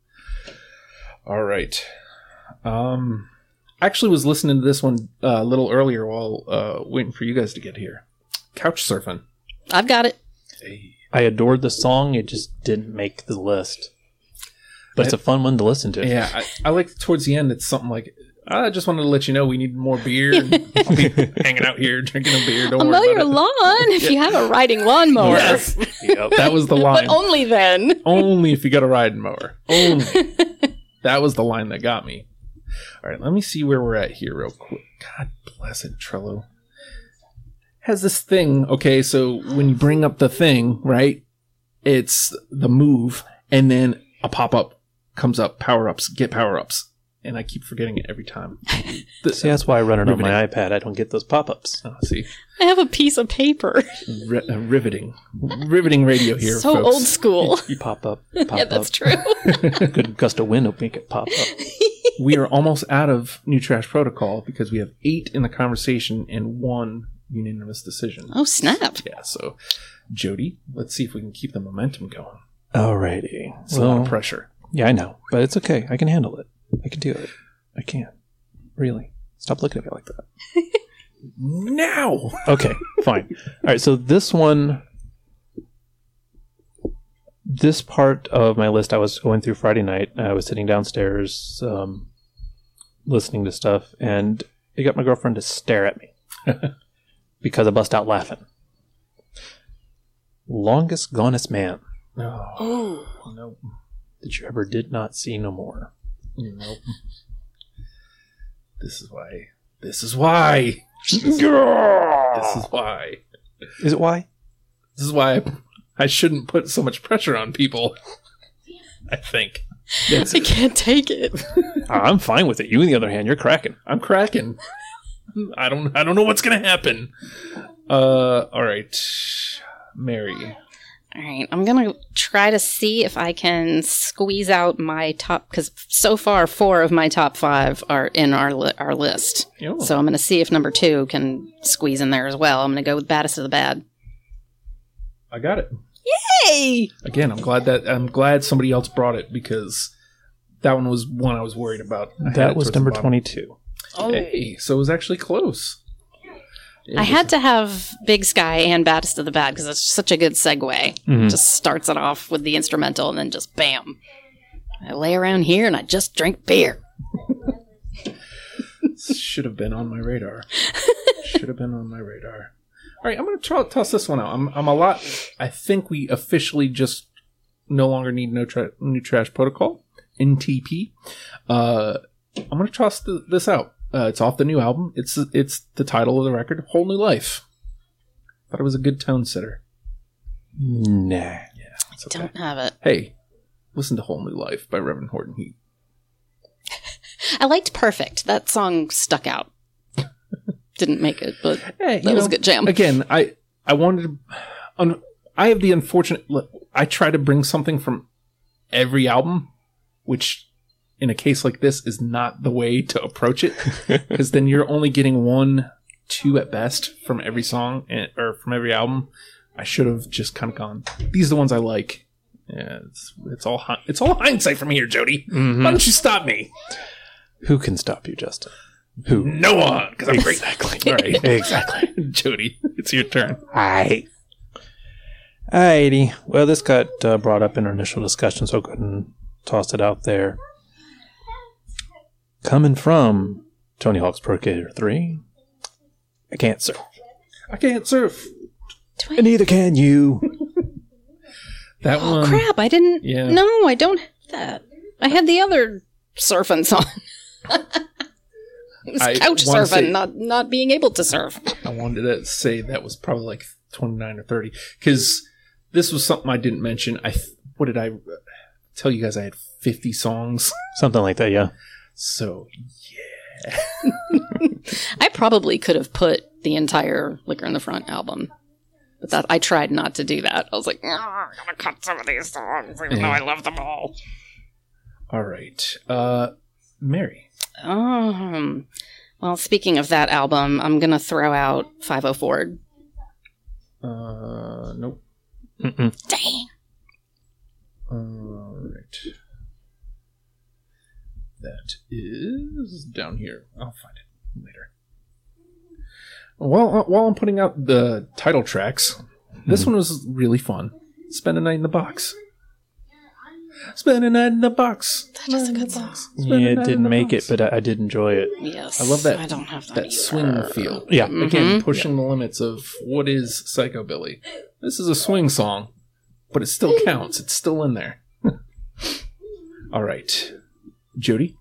All right. I actually was listening to this one a little earlier while waiting for you guys to get here. Couch surfing. I've got it. Hey. I adored the song. It just didn't make the list. But it's a fun one to listen to. Yeah, I like towards the end, it's something like, I just wanted to let you know we need more beer. And I'll be hanging out here drinking a beer. Don't I'll worry mow about your it. lawn if you have a riding lawnmower. Yes. Yep, that was the line. But only then. Only if you got a riding mower. Only. That was the line that got me. All right, let me see where we're at here real quick. God bless it, Trello. Has this thing, okay, so when you bring up the thing, right, it's the move, and then a pop-up comes up, power-ups, get power-ups. And I keep forgetting it every time. See, that's why I run it on my Riveting. iPad. I don't get those pop-ups. Oh, see. I have a piece of paper. Riveting. Riveting radio here, So folks. old school. Pop up. Pop Yeah, up. that's true. Good gust of wind will make it pop up. We are almost out of New Trash Protocol because we have 8 in the conversation and 1 unanimous decision. Oh, snap. Yeah, so, Jody, let's see if we can keep the momentum going. Alrighty. It's a lot of pressure. Yeah, I know. But it's okay. I can handle it. I can do it. I can. Really. Stop looking at me like that. Now! Okay, fine. All right, so this part of my list I was going through Friday night. I was sitting downstairs listening to stuff, and it got my girlfriend to stare at me because I bust out laughing. Longest Gonest Man. Oh. Nope. That you ever did not see no more. Nope. This is why. This is why. Is it why? This is why I shouldn't put so much pressure on people. I think. I can't take it. I'm fine with it. You, on the other hand, you're cracking. I'm cracking. I don't know what's gonna happen. All right, Mary. All right, I'm going to try to see if I can squeeze out my top, because so far 4 of my top 5 are in our list. Oh. So I'm going to see if number 2 can squeeze in there as well. I'm going to go with Baddest of the Bad. I got it. Yay! Again, I'm glad somebody else brought it, because that one was one I was worried about. That was number 22. Oh. Hey, so it was actually close. I had to have Big Sky and Baddest of the Bad because it's such a good segue. Mm-hmm. Just starts it off with the instrumental and then just bam. I lay around here and I just drink beer. Should have been on my radar. All right, I'm going to toss this one out. I'm a lot. I think we officially just no longer need New Trash Protocol, NTP. I'm going to toss this out. It's off the new album. It's the title of the record, Whole New Life. Thought it was a good tone setter. Nah. Yeah, it's okay. Don't have it. Hey, listen to Whole New Life by Reverend Horton Heat. I liked Perfect. That song stuck out. Didn't make it, but Hey, that was a good jam. Again, I wanted to... I have the unfortunate... I try to bring something from every album, which... in a case like this is not the way to approach it, because then you're only getting 1, 2 at best from every song or from every album. I should have just kind of gone, these are the ones I like. Yeah, it's all hindsight from here, Jody. Mm-hmm. Why don't you stop me? Who can stop you, Justin? Who? No one, because I'm great. Exactly. All right, Exactly. Jody, it's your turn. Alrighty. Well, this got brought up in our initial discussion, so I couldn't toss it out there. Coming from Tony Hawk's Pro Skater 3, I can't surf. I can't surf. And neither can you. That Oh, one. crap. I didn't. Yeah. No, I don't have that. I had the other surfing song. It was I couch wanna surfing, say- not being able to surf. I wanted to say that was probably like 29 or 30, because this was something I didn't mention. What did I tell you guys? I had 50 songs. Something like that, yeah. So, I probably could have put the entire Liquor in the Front album. But that I tried not to do that. I was like, I'm going to cut some of these songs, even though I love them all. all right. Mary. Well, speaking of that album, I'm going to throw out 504. Nope. Mm-mm. Dang. All right. That is down here. I'll find it later. While I'm putting out the title tracks, this one was really fun. Spend a night in the box. Spend a night in the box. That is a good song. Yeah, it didn't make it, but I did enjoy it. Yes. I love that. I don't have that That either. swing feel. Yeah. Again, pushing the limits of what is Psychobilly. This is a swing song, but it still counts. It's still in there. All right. Jody?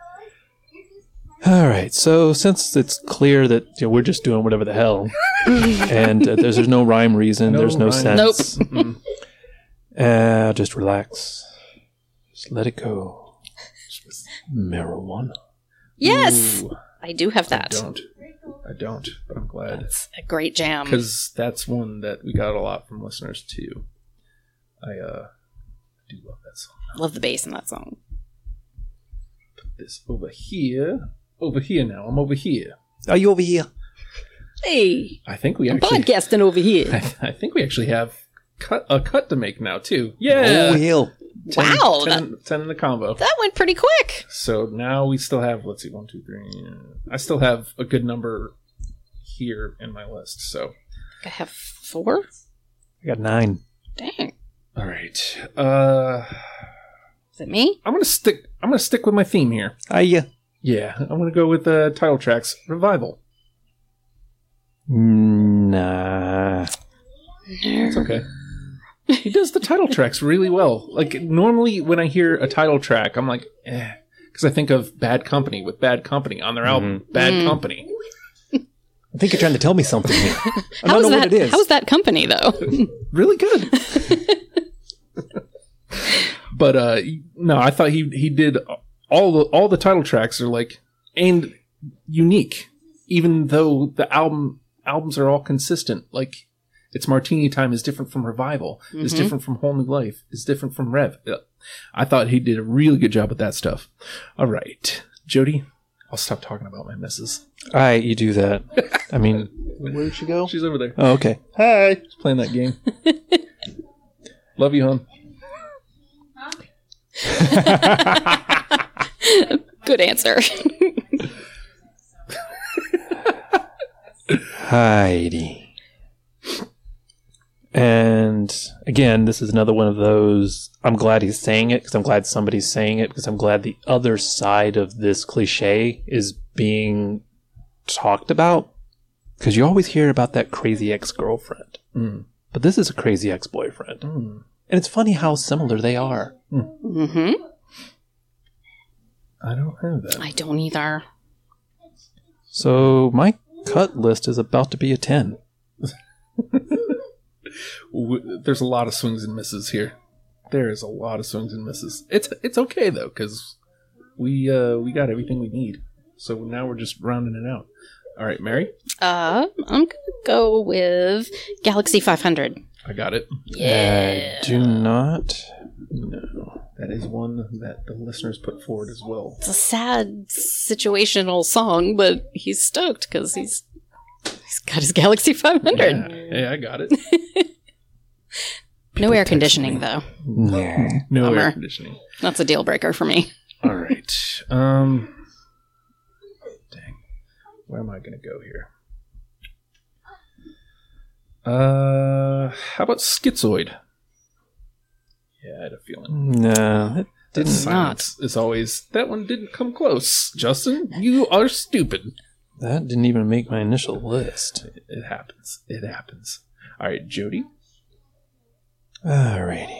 All right, so since it's clear that we're just doing whatever the hell, and there's no rhyme reason, there's no rhyme. sense. Mm-mm. Just relax. Just let it go. Marijuana. Yes. Ooh, I do have that. I don't, but I'm glad. It's a great jam. Because that's one that we got a lot from listeners, too. I do love that song. Love the bass in that song. Put this over here. Over here now. I'm over here. Are you over here? Hey, I think we I'm actually... podcasting over here. I think we actually have a cut to make now, too. Yeah! Oh, hell. 10, Wow, 10 in the combo. That went pretty quick. So now we still have, let's see, 1, 2, 3. I still have a good number here in my list, so. I have 4? I got 9. Dang. All right. Is it me? I'm gonna stick with my theme here. Yeah, I'm gonna go with the title tracks, Revival. Nah. It's okay. He does the title tracks really well. Like, normally when I hear a title track, I'm like, because I think of Bad Company with Bad Company on their album, Bad Company. I think you're trying to tell me something here. I How don't is know that? what it is. How's that company though? Really good. But no, I thought he did all the title tracks are like and unique, even though the albums are all consistent. Like It's Martini Time is different from Revival, is different from Whole New Life, is different from Rev. I thought he did a really good job with that stuff. All right, Jody, I'll stop talking about my missus. All right, you do that. I mean, where'd she go? She's over there. Oh, okay. Hi. She's playing that game. Love you, hon. Good answer. Heidi. And again, this is another one of those, I'm glad he's saying it because I'm glad somebody's saying it because I'm glad the other side of this cliche is being talked about. Because you always hear about that crazy ex-girlfriend. But this is a crazy ex-boyfriend. And it's funny how similar they are. Mm-hmm. I don't have that. I don't either. So my cut list is about to be a 10. There's a lot of swings and misses here. There is a lot of swings and misses. It's okay though, because we got everything we need. So now we're just rounding it out. All right, Mary. I'm gonna go with Galaxy 500. I got it. Yeah. I do not. No, that is one that the listeners put forward as well. It's a sad situational song, but he's stoked because he's got his Galaxy 500. Yeah, I got it. No air conditioning though. No. No Bummer. air conditioning. That's a deal breaker for me. All right. Dang. Where am I going to go here? How about Schizoid? Yeah, I had a feeling. No, it That didn't. silence is always... That one didn't come close. Justin, you are stupid. That didn't even make my initial list. It happens. It happens. All right, Jody. Alrighty.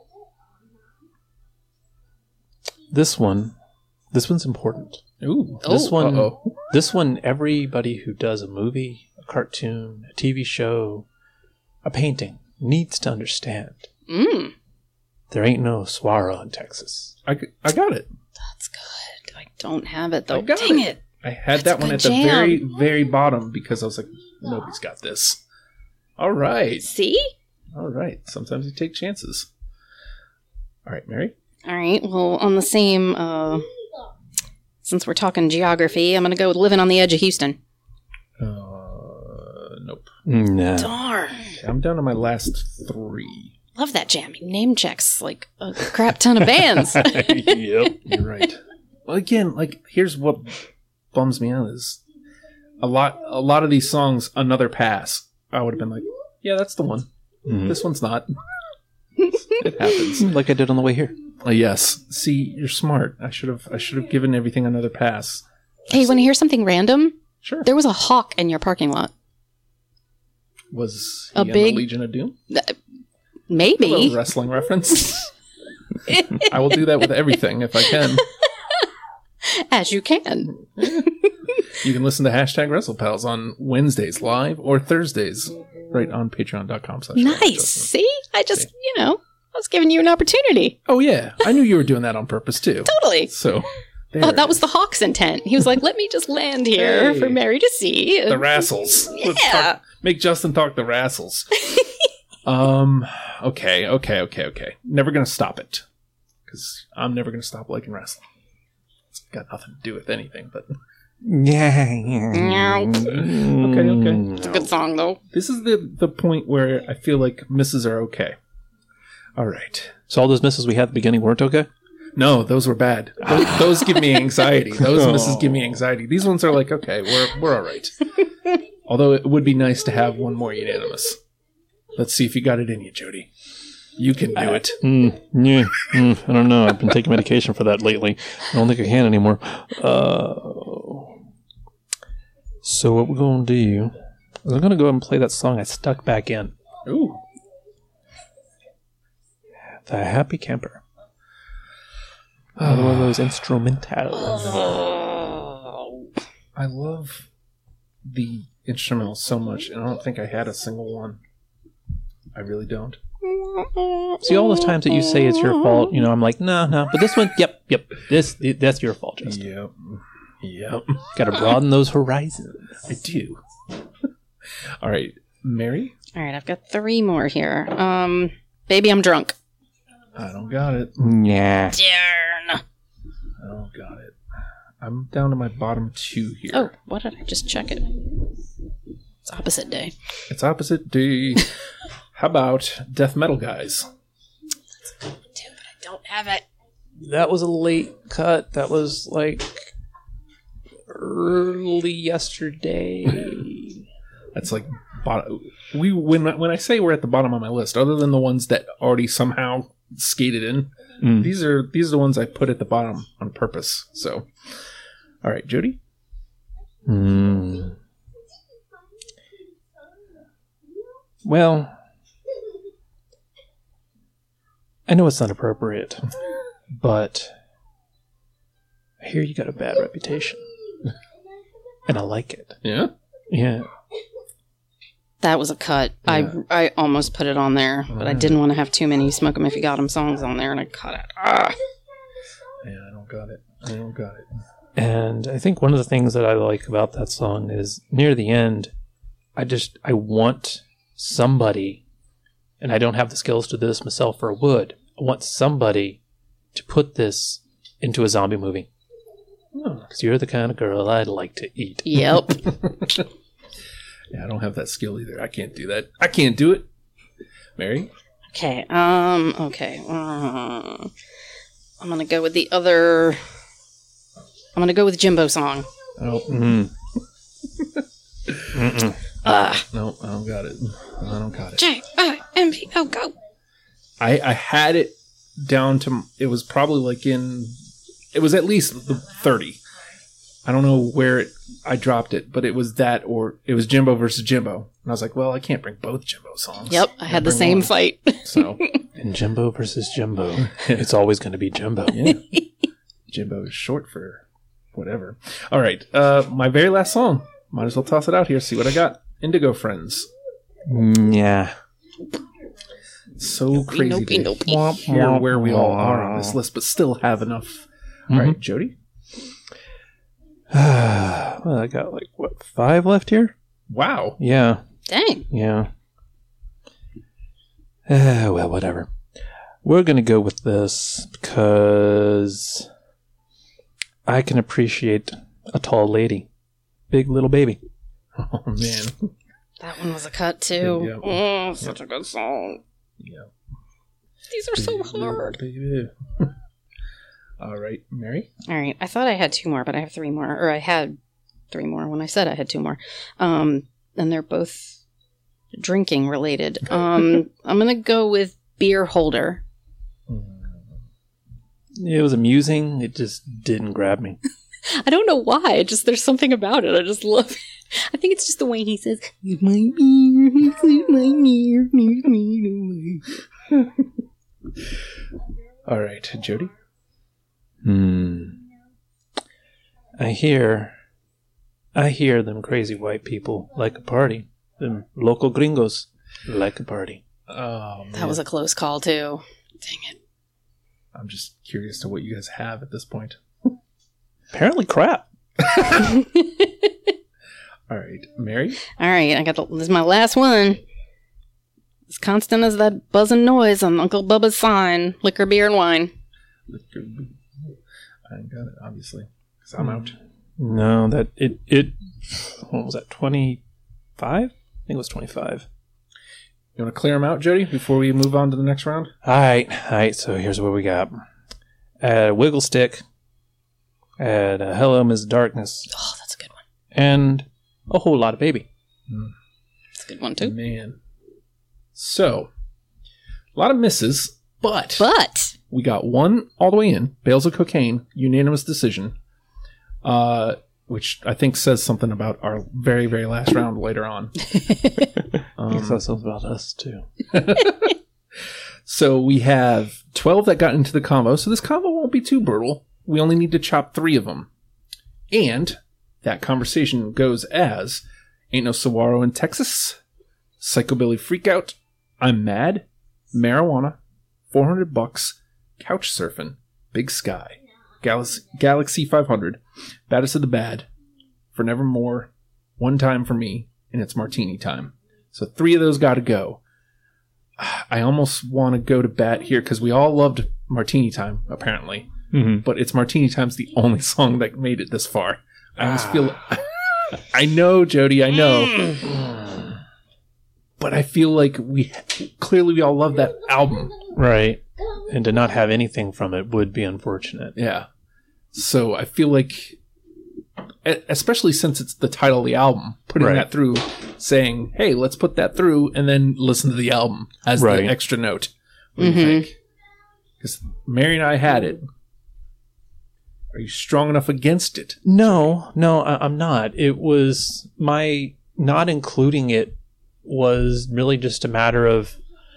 This one's important. Ooh. This one, Uh-oh. this one, everybody who does a movie, a cartoon, a TV show, a painting needs to understand. There ain't no Swara in Texas. I got it. That's good. I don't have it though. I got Dang it. I had That's that a one good at the jam. very, very bottom because I was like, nobody's got this. All right. See? All right. Sometimes you take chances. All right, Mary. All right. Well, on the same, since we're talking geography, I'm going to go with Living on the Edge of Houston. Nope. No. Darn. I'm down to my last three. Love that jam. He name checks like a crap ton of bands. Yep. You're right. Well, again, like, here's what bums me out is a lot of these songs, Another Pass, I would have been like, yeah, that's the one. This one's not. It happens. Like I did on the way here. Yes. See, you're smart. I should have given everything another pass. Hey, want to hear something random? Sure. There was a hawk in your parking lot. Was A he in big- the Legion of Doom? A Maybe. wrestling reference. I will do that with everything if I can. As you can. You can listen to #WrestlePals on Wednesdays live or Thursdays right on patreon.com. Nice. See? I just, I was giving you an opportunity. Oh, yeah. I knew you were doing that on purpose, too. Totally. So, there Oh, it that was is. the hawk's intent. He was like, let me just land here Hey. for Mary to see. The Rassles. Let's Yeah. make Justin talk the Rassles. Okay. Never going to stop it. Because I'm never going to stop liking wrestling. It's got nothing to do with anything, but... Yeah. Okay. It's a good song, though. This is the point where I feel like misses are okay. All right. So all those misses we had at the beginning weren't okay? No, those were bad. Those give me anxiety. Those misses give me anxiety. These ones are like, okay, we're all right. Although it would be nice to have one more unanimous. Let's see if you got it in you, Jody. You can do it. I don't know. I've been taking medication for that lately. I don't think I can anymore. So what we're going to do is I'm going to go ahead and play that song I stuck back in. Ooh. The Happy Camper. Another one of those instrumentals. I love the instrumentals so much, and I don't think I had a single one. I really don't. See, all those times that you say it's your fault, I'm like, no. But this one, yep. That's your fault, Justin. Yep. Got to broaden those horizons. I do. All right, Mary? All right, I've got 3 more here. Baby, I'm drunk. I don't got it. Yeah. Darn. I don't got it. I'm down to my bottom 2 here. Oh, what did I just check it? It's opposite day. It's opposite day. How about Death Metal Guys? Dude, I don't have it. That was a late cut. That was like early yesterday. That's like when I say we're at the bottom of my list, other than the ones that already somehow skated in, these are the ones I put at the bottom on purpose. So, all right, Jody. Well, I know it's not appropriate, but I hear you got a bad reputation, and I like it. Yeah. Yeah. That was a cut. Yeah. I almost put it on there, but I didn't want to have too many Smoke 'Em If You Got 'Em songs on there, and I cut it. Yeah, I don't got it. And I think one of the things that I like about that song is near the end, I want somebody, and I don't have the skills to do this myself or would, I want somebody to put this into a zombie movie. Because you're the kind of girl I'd like to eat. Yep. Yeah, I don't have that skill either. I can't do that. I can't do it. Mary? Okay. Okay. I'm gonna go with the other. I'm gonna go with Jimbo song. Oh. Mm. No, I don't got it. J-I-M-B-O, go. I had it down to, it was probably like it was at least the 30. I don't know where I dropped it, but it was that, or it was Jimbo versus Jimbo. And I was like, well, I can't bring both Jimbo songs. Yep, I had the same fight. So, And Jimbo versus Jimbo. It's always going to be Jimbo. yeah. Jimbo is short for whatever. All right, my very last song. Might as well toss it out here, see what I got. Indigo Friends. Yeah. So crazy to Nope. hear where we all are on this list, but still have enough. All right, Jody? Well, I got 5 left here? Wow. Yeah. Dang. Yeah. Well, whatever. We're going to go with this because I can appreciate a tall lady. Big little baby. Oh, man. That one was a cut, too. Yep. Oh, such a good song. Yeah. These are so hard. Baby. All right, Mary? All right. I thought I had 2 more, but I have 3 more. Or I had 3 more when I said I had 2 more. And they're both drinking related. I'm going to go with Beer Holder. It was amusing. It just didn't grab me. I don't know why. There's something about it. I just love it. I think it's just the way he says, "Here's my beer, here's my beer, here's me away." All right, Jody? I hear them crazy white people like a party. Them local gringos like a party. Oh, man. That was a close call, too. Dang it. I'm just curious to what you guys have at this point. Apparently crap. All right, Mary? All right, this is my last one. As constant as that buzzing noise on Uncle Bubba's sign. Liquor, beer, and wine. I ain't got it, obviously, because I'm out. No, that it. What was that? 25? I think it was 25. You want to clear them out, Jody, before we move on to the next round? All right. So here's what we got: Wiggle Stick, Hello, Miss Darkness, Oh, that's a good one. and a whole lot of Baby. That's a good one, too. Man. So, a lot of misses, but we got one all the way in. Bales of Cocaine, unanimous decision, which I think says something about our very, very last round later on. That's something about us too. So we have 12 that got into the combo. So this combo won't be too brutal. We only need to chop 3 of them. And that conversation goes as Ain't No Saguaro in Texas, Psychobilly Freakout, I'm Mad, Marijuana, $400, Couch Surfing, Big Sky, Galaxy 500, Baddest of the Bad, For Nevermore, One Time for Me, and It's Martini Time. So 3 of those got to go. I almost want to go to bat here because we all loved Martini Time, apparently. Mm-hmm. But It's Martini Time's the only song that made it this far. I almost feel... I know, Jody, I know. But I feel like we all love that album. Right. And to not have anything from it would be unfortunate. Yeah. So I feel like, especially since it's the title of the album, putting that through, saying, hey, let's put that through and then listen to the album as the extra note. What do you think? Because Mary and I had it. Are you strong enough against it? No, I'm not. It was my not including it was really just a matter of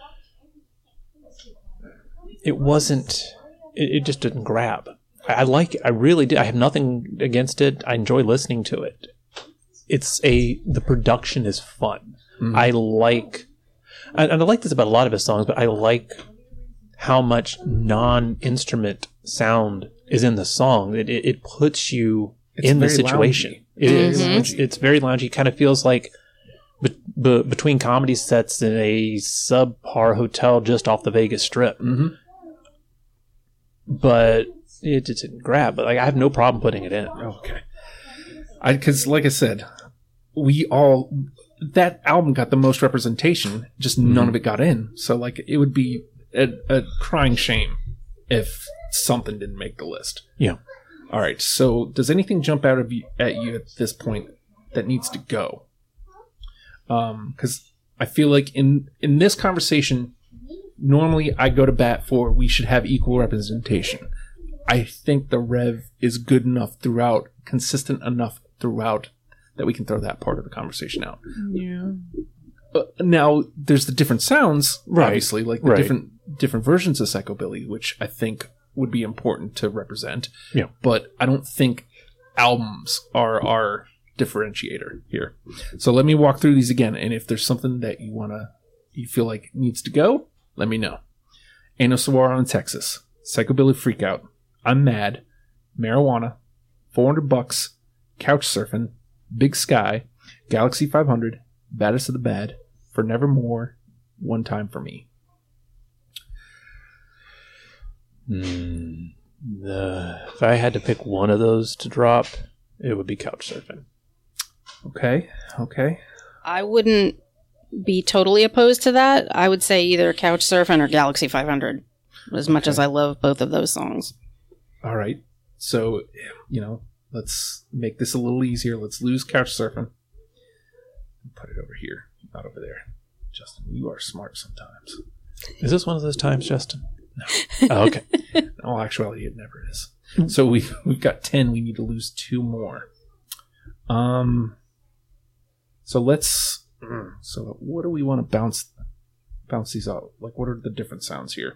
it wasn't. It just didn't grab. I like it. I really did. I have nothing against it. I enjoy listening to it. The production is fun. Mm-hmm. I like this about a lot of his songs, but I like how much non-instrument sound is in the song. It puts you in the situation. It's very loungy. It kind of feels like between comedy sets in a subpar hotel just off the Vegas Strip. Mm-hmm. But it just didn't grab. But I have no problem putting it in. Okay. Because like I said, that album got the most representation, just none of it got in. So it would be a crying shame if something didn't make the list. Yeah. All right. So does anything jump out at you at this point that needs to go? Because I feel like in this conversation, normally I go to bat for we should have equal representation. I think the Rev is good enough throughout, consistent enough throughout, that we can throw that part of the conversation out. Yeah. Now, there's the different sounds, obviously, like the different versions of Psychobilly, which I think would be important to represent. Yeah. But I don't think albums are our differentiator here. So let me walk through these again, and if there's something that you feel like needs to go, let me know. Ain't No Saguaro in Texas, Psychobilly Freakout, I'm Mad, Marijuana, $400, Couch Surfing, Big Sky, Galaxy 500, Baddest of the Bad, For Nevermore, One Time for Me. If I had to pick one of those to drop, it would be Couch Surfing. Okay. I wouldn't be totally opposed to that. I would say either Couch Surfing or Galaxy 500, as much as I love both of those songs. All right. So, let's make this a little easier. Let's lose Couch Surfing. Put it over here, not over there. Justin, you are smart sometimes. Is this one of those times, Justin? No. Oh, okay. In all actuality, it never is. So we've got 10. We need to lose 2 more. So let's. So what do we want to bounce these out? Like, what are the different sounds here?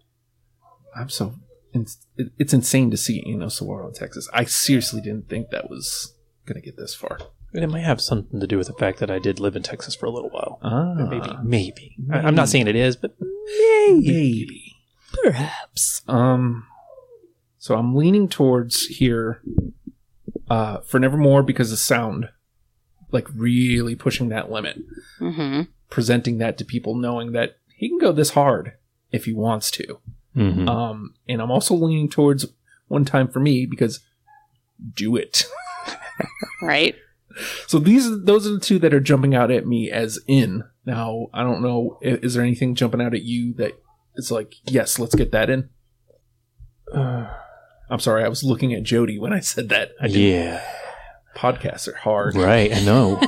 It's insane to see Ain't No Saguaro in Texas. I seriously didn't think that was gonna get this far. It might have something to do with the fact that I did live in Texas for a little while. Maybe. I'm not saying it is, but maybe. Perhaps. So I'm leaning towards here For Nevermore because of sound. Like really pushing that limit. Mm-hmm. Presenting that to people, knowing that he can go this hard if he wants to. Mm-hmm. And I'm also leaning towards One Time for Me because do it. Right. So those are the 2 that are jumping out at me as in. Now, I don't know, is there anything jumping out at you that is like, yes, let's get that in? I'm sorry, I was looking at Jody when I said that. Yeah. Podcasts are hard. Right, I know.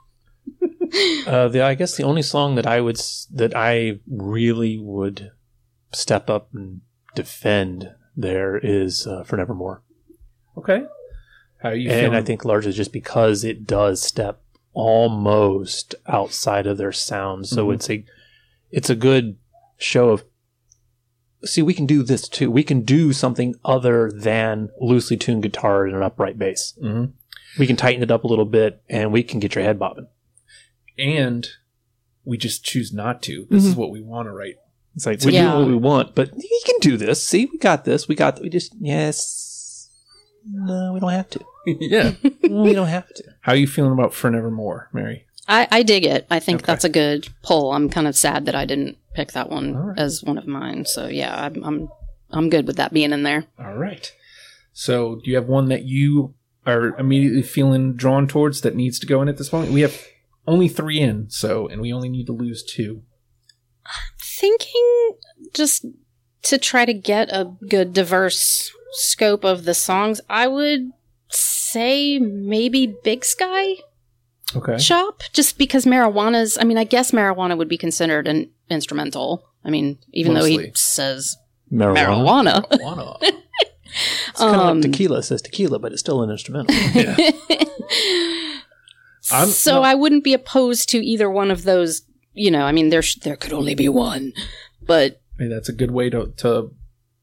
I guess the only song that I really would step up and defend there is For Nevermore. Okay. How are you feeling? And I think largely just because it does step almost outside of their sound. So it's a good show of, see, we can do this too. We can do something other than loosely tuned guitar and an upright bass. Mm-hmm. We can tighten it up a little bit, and we can get your head bobbing. And we just choose not to. This is what we want to write. It's like, we do what we want, but you can do this. See, we got this. We just, yes. No, we don't have to. Yeah. No, we don't have to. How are you feeling about For Nevermore, Mary? I dig it. I think Okay. that's a good pull. I'm kind of sad that I didn't pick that one All right. as one of mine. So yeah, I'm good with that being in there. All right. So do you have one that you are immediately feeling drawn towards that needs to go in at this moment? We have only 3 in, and we only need to lose 2. Thinking just to try to get a good diverse scope of the songs, I would say maybe Big Sky Okay. Shop, just because Marijuana's, I mean, I guess Marijuana would be considered an instrumental. I mean, even though Mostly. he says Marijuana. marijuana. It's kind of like tequila says tequila, but it's still an instrumental. Yeah. I wouldn't be opposed to either one of those. You know, I mean, there could only be one, but I mean, that's a good way to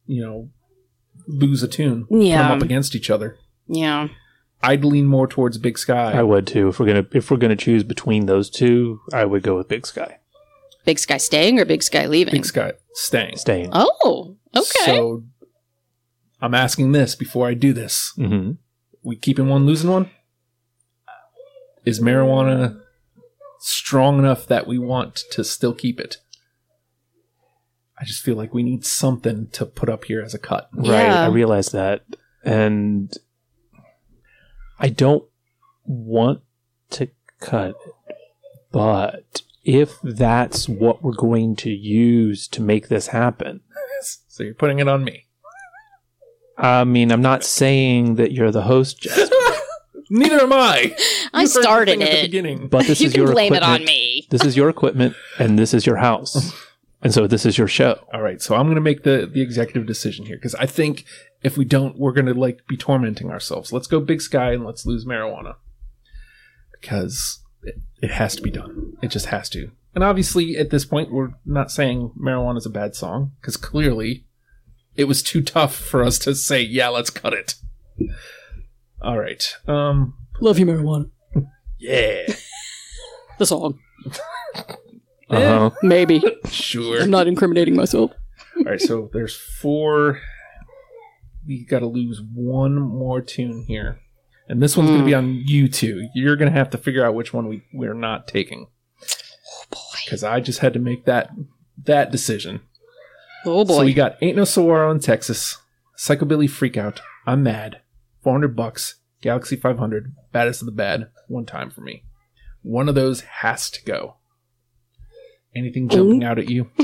lose a tune. Yeah. Put them up against each other. yeah. I'd lean more towards Big Sky. I would too. If we're gonna choose between those two, I would go with Big Sky. Big Sky staying or Big Sky leaving? Big Sky staying. Staying. Oh, okay. So I'm asking this before I do this. Mm-hmm. We keeping one, losing one? Is Marijuana strong enough that we want to still keep it? I just feel like we need something to put up here as a cut. Right. Yeah. I realize that, and I don't want to cut it, but if that's what we're going to use to make this happen, So you're putting it on me. I mean, I'm not saying that you're the host, Jess, Neither am I. I You heard the started thing at the it. beginning. but this You is can your blame equipment. it on me. This is your equipment, and this is your house, and so this is your show. All right, so I'm going to make the executive decision here because I think if we don't, we're going to be tormenting ourselves. Let's go Big Sky and let's lose Marijuana because it has to be done. It just has to. And obviously, at this point, we're not saying Marijuana is a bad song because clearly it was too tough for us to say, yeah, let's cut it. All right. Love you, Marijuana. Yeah. The song. Uh-huh. Maybe. Sure. not incriminating myself. All right, so there's 4. We got to lose one more tune here. And this one's going to be on you two. You're going to have to figure out which one we're not taking. Oh boy. Because I just had to make that decision. Oh boy. So we got Ain't No Saguaro in Texas, Psychobilly Freakout, I'm Mad, $400, Galaxy 500, Baddest of the Bad, One Time for Me. One of those has to go. Anything jumping out at you?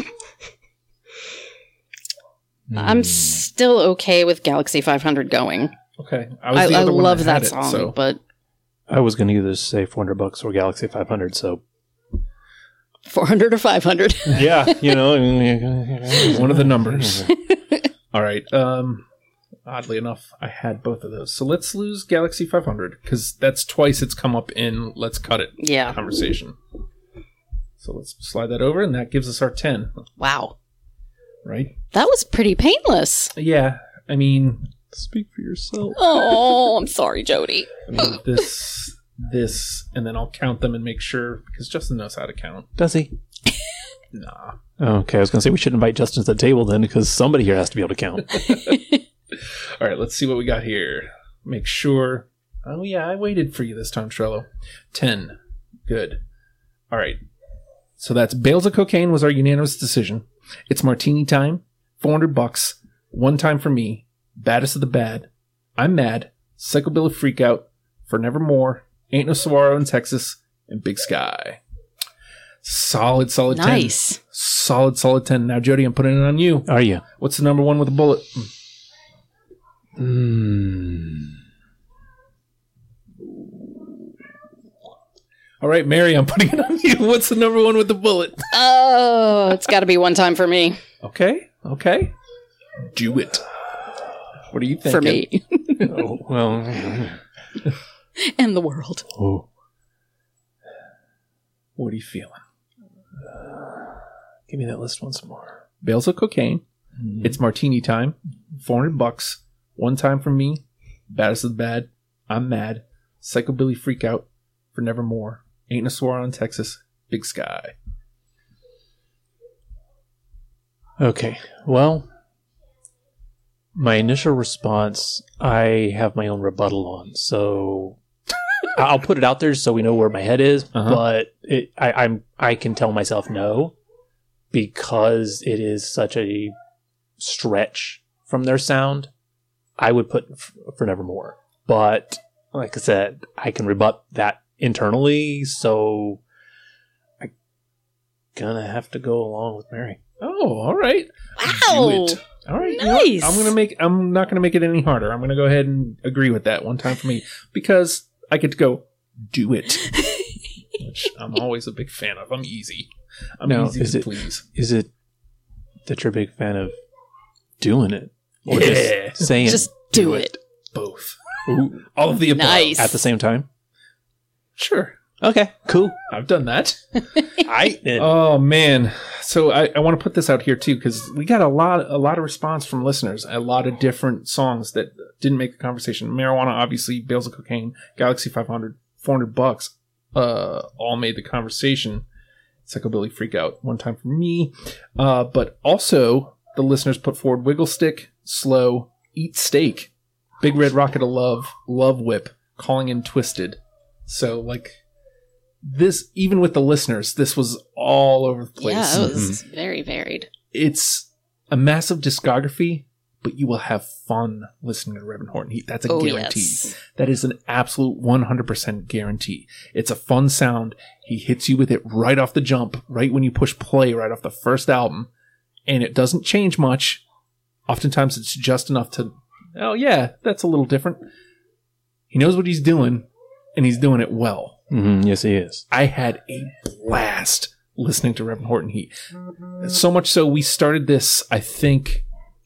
I'm still okay with Galaxy 500 going. Okay. I the other one love had that it, song, so- but I was going to either say $400 or Galaxy 500, so 400 or 500. yeah, One of the numbers. All right. Oddly enough, I had both of those. So let's lose Galaxy 500 because that's twice it's come up in Let's Cut It Yeah. conversation. So let's slide that over, and that gives us our 10, Wow. right? That was pretty painless. Yeah. I mean, Speak for yourself. Oh, I'm sorry, Jody. this, and then I'll count them and make sure because Justin knows how to count. Does he? Nah. Okay, I was going to say we should invite Justin to the table then, because somebody here has to be able to count. All right, let's see what we got here. Make sure. Oh, yeah, I waited for you this time, Trello. 10. Good. All right. So that's Bales of Cocaine was our unanimous decision. It's Martini Time, $400, One Time for Me, Baddest of the Bad, I'm Mad, Psychobilly Freakout, For Nevermore, Ain't No Saguaro in Texas, and Big Sky. Solid 10. Nice. Solid 10. Now, Jody, I'm putting it on you. Are you? What's the number one with a bullet? All right, Mary, I'm putting it on you. What's the number one with the bullet? Oh, it's got to be One Time for Me. Okay. Do it. What are you thinking? For me. Oh, well. And the world. Oh. What are you feeling? Give me that list once more. Bales of Cocaine. It's Martini Time. $400. One Time for Me. Baddest of the Bad. I'm Mad. Psychobilly Freak Out for Nevermore. Ain't a Swore on Texas. Big Sky. Okay, well, my initial response, I have my own rebuttal on, so I'll put it out there so we know where my head is, but I can tell myself no, because it is such a stretch from their sound. I would put for Nevermore, but like I said, I can rebut that internally, so I'm gonna have to go along with Mary. Oh, all right. Wow. Do it. All right. Nice. You know what? I'm not gonna make it any harder. I'm gonna go ahead and agree with that one time for me, because I get to go do it, which I'm always a big fan of. I'm easy. I'm easy to please. Is it that you're a big fan of doing it, or just saying Just do it. Both. Ooh, all of the above. Nice. at the same time? Sure. Okay, cool. I've done that. I Oh man. So I want to put this out here too, because we got a lot of response from listeners. A lot of different songs that didn't make the conversation. Marijuana, obviously, Bales of Cocaine, Galaxy 500, $400, all made the conversation. Psychobilly Freak Out, one time for me. But also the listeners put forward Wiggle Stick, Slow, Eat Steak, Big Red Rocket of Love, Love Whip, Calling in Twisted. So like this, even with the listeners, this was all over the place. Yeah, it was very varied. It's a massive discography, but you will have fun listening to Reverend Horton Heat. That's a guarantee. Yes. That is an absolute 100% guarantee. It's a fun sound. He hits you with it right off the jump, right when you push play, right off the first album. And it doesn't change much. Oftentimes it's just enough to, oh yeah, that's a little different. He knows what he's doing, and he's doing it well. Yes, he is. I had a blast listening to Reverend Horton Heat. So much so, we started this, I think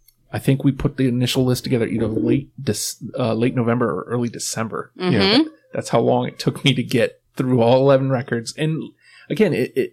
we put the initial list together either late November or early December. Mm-hmm. Yeah, that's how long it took me to get through all 11 records. And again, it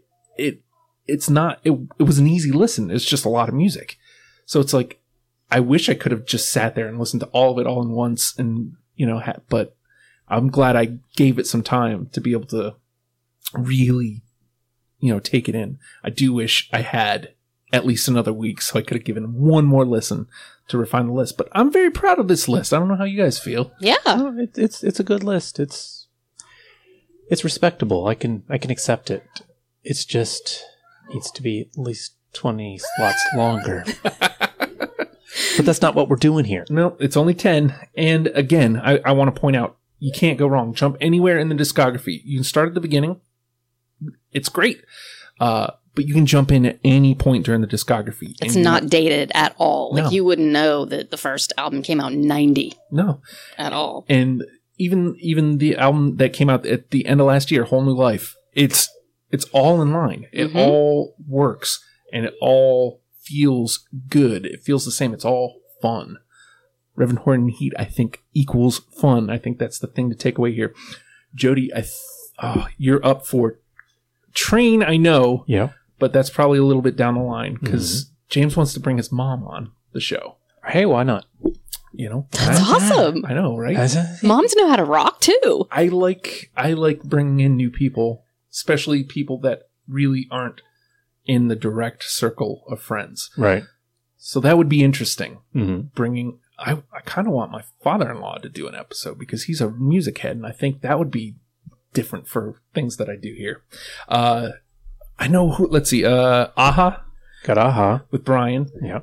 was an easy listen. It's just a lot of music. So it's like, I wish I could have just sat there and listened to all of it all in once, and but I'm glad I gave it some time to be able to really, take it in. I do wish I had at least another week so I could have given one more listen to refine the list. But I'm very proud of this list. I don't know how you guys feel. Yeah. Oh, it's a good list. It's respectable. I can accept it. It's just needs to be at least 20 slots longer. But that's not what we're doing here. No, it's only 10. And again, I want to point out, you can't go wrong. Jump anywhere in the discography. You can start at the beginning. It's great. But you can jump in at any point during the discography. It's not dated at all. No. Like, you wouldn't know that the first album came out in 90 No. at all. And even the album that came out at the end of last year, Whole New Life, it's all in line. It all works, and it all feels good. It feels the same. It's all fun. Reverend Horton Heat, I think, equals fun. I think that's the thing to take away here. Jody, you're up for Train, I know. Yeah. But that's probably a little bit down the line, because James wants to bring his mom on the show. Hey, why not? That's awesome. I know, right? Moms know how to rock too. I like bringing in new people, especially people that really aren't in the direct circle of friends. Right. So that would be interesting. Mm-hmm. I kind of want my father-in-law to do an episode, because he's a music head, and I think that would be different for things that I do here. I know who. Let's see. Aha. Got Aha with Brian. Yeah.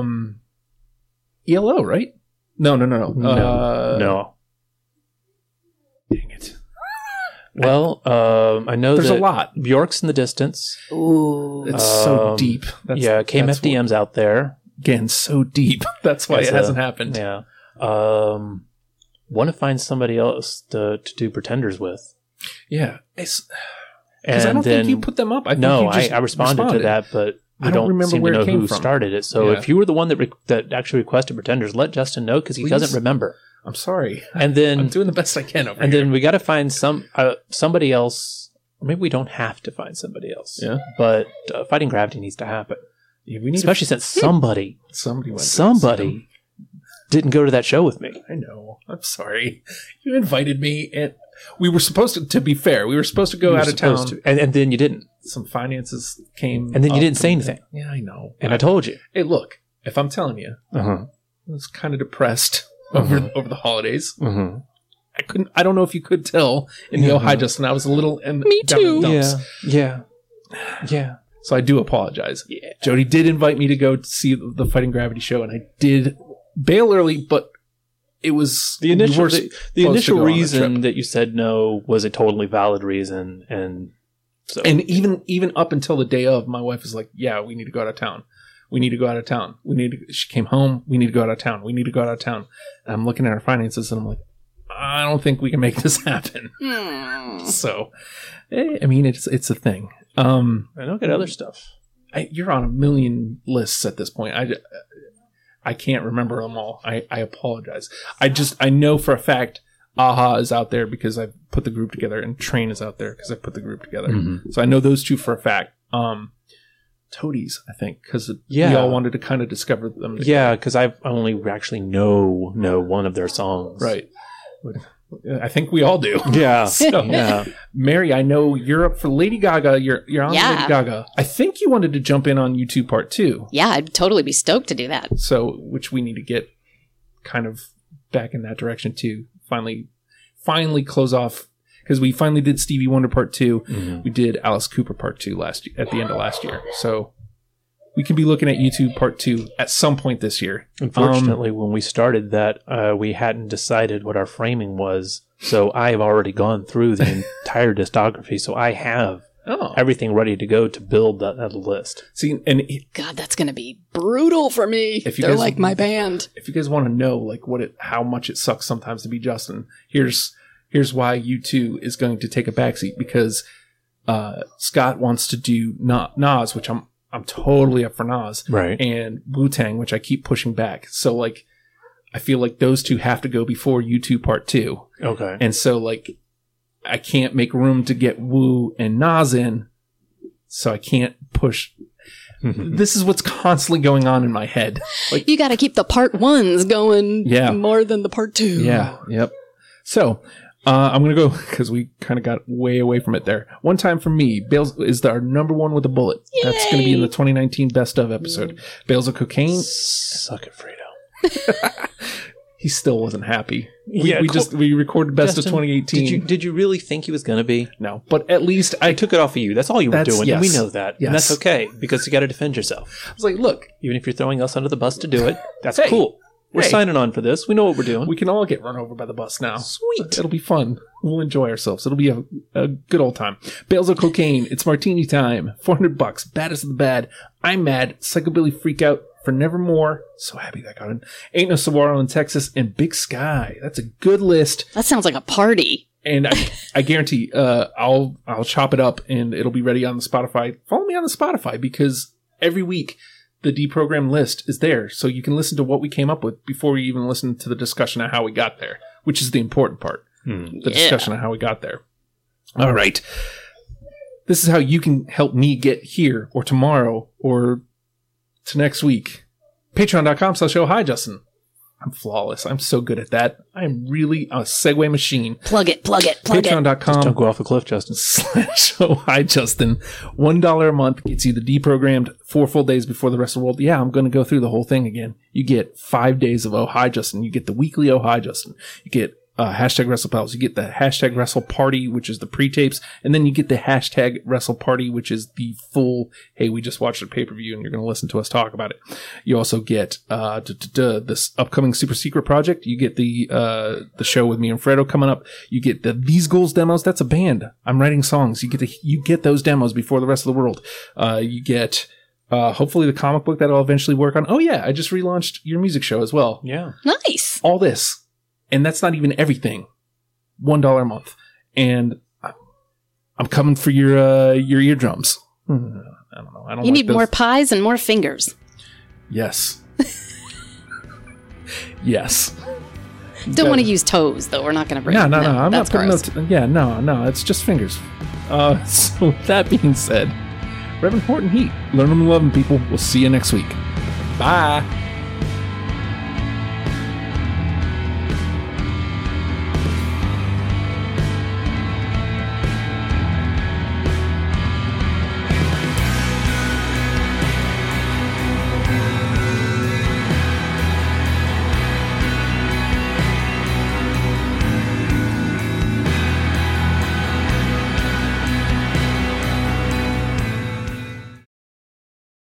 ELO, right? No. No. Dang it. Well, I know there's that a lot. Bjork's in the distance. Ooh. It's so deep. KMFDM's out there. Again, so deep. That's why it hasn't happened. Yeah. Want to find somebody else to do Pretenders with. Yeah. Because I don't think you put them up. I responded to that, but we don't remember seem to know who started it. So if you were the one that actually requested Pretenders, let Justin know, because he doesn't remember. I'm sorry. And then I'm doing the best I can over here. And then we got to find somebody else. Maybe we don't have to find somebody else. Yeah. But Fighting Gravity needs to happen. Yeah, we need especially since somebody went didn't go to that show with me. I know. I'm sorry. You invited me, and We were supposed to be fair, we were supposed to go out of town. And then you didn't. Some finances came. And then you up didn't say anything. Yeah, I know. And I told you. Hey, look, if I'm telling you, Uh-huh. I was kind of depressed over the holidays. Uh-huh. I don't know if you could tell in the Oh Hi Justin, I was a little Me down in too. the dumps. Yeah. So I do apologize. Yeah. Jody did invite me to go see the Fighting Gravity show, and I did bail early, but it was The initial we were the supposed to initial go on a reason trip. that you said no was a totally valid reason, and so And even up until the day of, my wife was like, "Yeah, we need to go out of town. We need to go out of town. She came home. We need to go out of town. We need to go out of town." And I'm looking at our finances, and I'm like, I don't think we can make this happen. So, I mean, it's a thing. I don't get other stuff. You're on a million lists at this point. I can't remember them all. I apologize. I know for a fact Aha is out there because I put the group together, and Train is out there because I put the group together. Mm-hmm. So I know those two for a fact. Toadies, I think, because we all wanted to kind of discover them together. Yeah, because I only actually know one of their songs. Right. I think we all do. Yeah. So, Yeah. Mary, I know you're up for Lady Gaga. You're on Lady Gaga. I think you wanted to jump in on U2 Part 2. Yeah, I'd totally be stoked to do that. So, which we need to get kind of back in that direction too. Finally close off, because we finally did Stevie Wonder Part 2. Mm-hmm. We did Alice Cooper Part 2 at the end of last year. So we can be looking at YouTube Part 2 at some point this year. Unfortunately, when we started that, we hadn't decided what our framing was. So I've already gone through the entire discography. So I have everything ready to go to build that list. See, and God, that's going to be brutal for me. If you They're guys- like my band. if you guys want to know like how much it sucks sometimes to be Justin, here's why U2 is going to take a backseat, because Scott wants to do Nas, which I'm totally up for Nas, Right. and Wu-Tang, which I keep pushing back. So like I feel like those two have to go before U2 Part 2. Okay. And so like I can't make room to get Wu and Nas in, so I can't push. This is what's constantly going on in my head. Like, You got to keep the part ones going more than the part two. yeah, yep. So I'm going to go, because we kind of got way away from it there. One Time for Me, Bales is our number one with a bullet. That's going to be in the 2019 Best Of episode. Bales of Cocaine. Suck it, Fredo. He still wasn't happy. Yeah, We recorded Best Justin, of 2018. Did you really think he was going to be? No, but at least I took it off of you. That's all you were doing. And we know that. Yes. And that's okay, because you got to defend yourself. I was like, look, Even if you're throwing us under the bus to do it, that's Hey. cool. We're Hey. signing on for this. We know what we're doing. we can all get run over by the bus now. Sweet. It'll be fun. We'll enjoy ourselves. It'll be a good old time. Bales of Cocaine. It's Martini time. $400. Baddest of the bad. I'm Mad. Psychobilly Freak Out for Nevermore. So happy that got in. Ain't No Saguaro in Texas, and Big Sky. That's a good list. That sounds like a party. And I guarantee I'll chop it up and it'll be ready on the Spotify. Follow me on the Spotify, because every week the deprogrammed list is there, so you can listen to what we came up with before you even listen to the discussion of how we got there, which is the important part. The discussion of how we got there. All right. This is how you can help me get here, or tomorrow, or to next week. Patreon.com/Hi Justin. I'm flawless. I'm so good at that. I'm really a segue machine. Plug it. Patreon.com. Don't go off a cliff, Justin. /Hi Justin. $1 a month gets you the deprogrammed 4 full days before the rest of the world. Yeah, I'm going to go through the whole thing again. You get 5 days of Oh Hi Justin. You get the weekly Oh Hi Justin. You get hashtag WrestlePals. You get the hashtag Wrestle Party, which is the pre-tapes, and then you get the hashtag Wrestle Party, which is the full, hey, we just watched a pay-per-view and you're going to listen to us talk about it. You also get this upcoming super secret project. You get the show with me and Fredo coming up. You get the These Ghouls demos. That's a band. I'm writing songs. You get those demos before the rest of the world. You get hopefully the comic book that I'll eventually work on. Oh yeah, I just relaunched your music show as well. Yeah. Nice. All this. And that's not even everything. $1 a month. And I'm coming for your eardrums. I don't know. I don't You like need those. more pies and more fingers. Yes. Yes. Don't want to use toes, though. We're not going to bring No. I'm not that's putting gross. no. It's just fingers. So with that being said, Reverend Horton Heat, learn them and love them, people. We'll see you next week. Bye.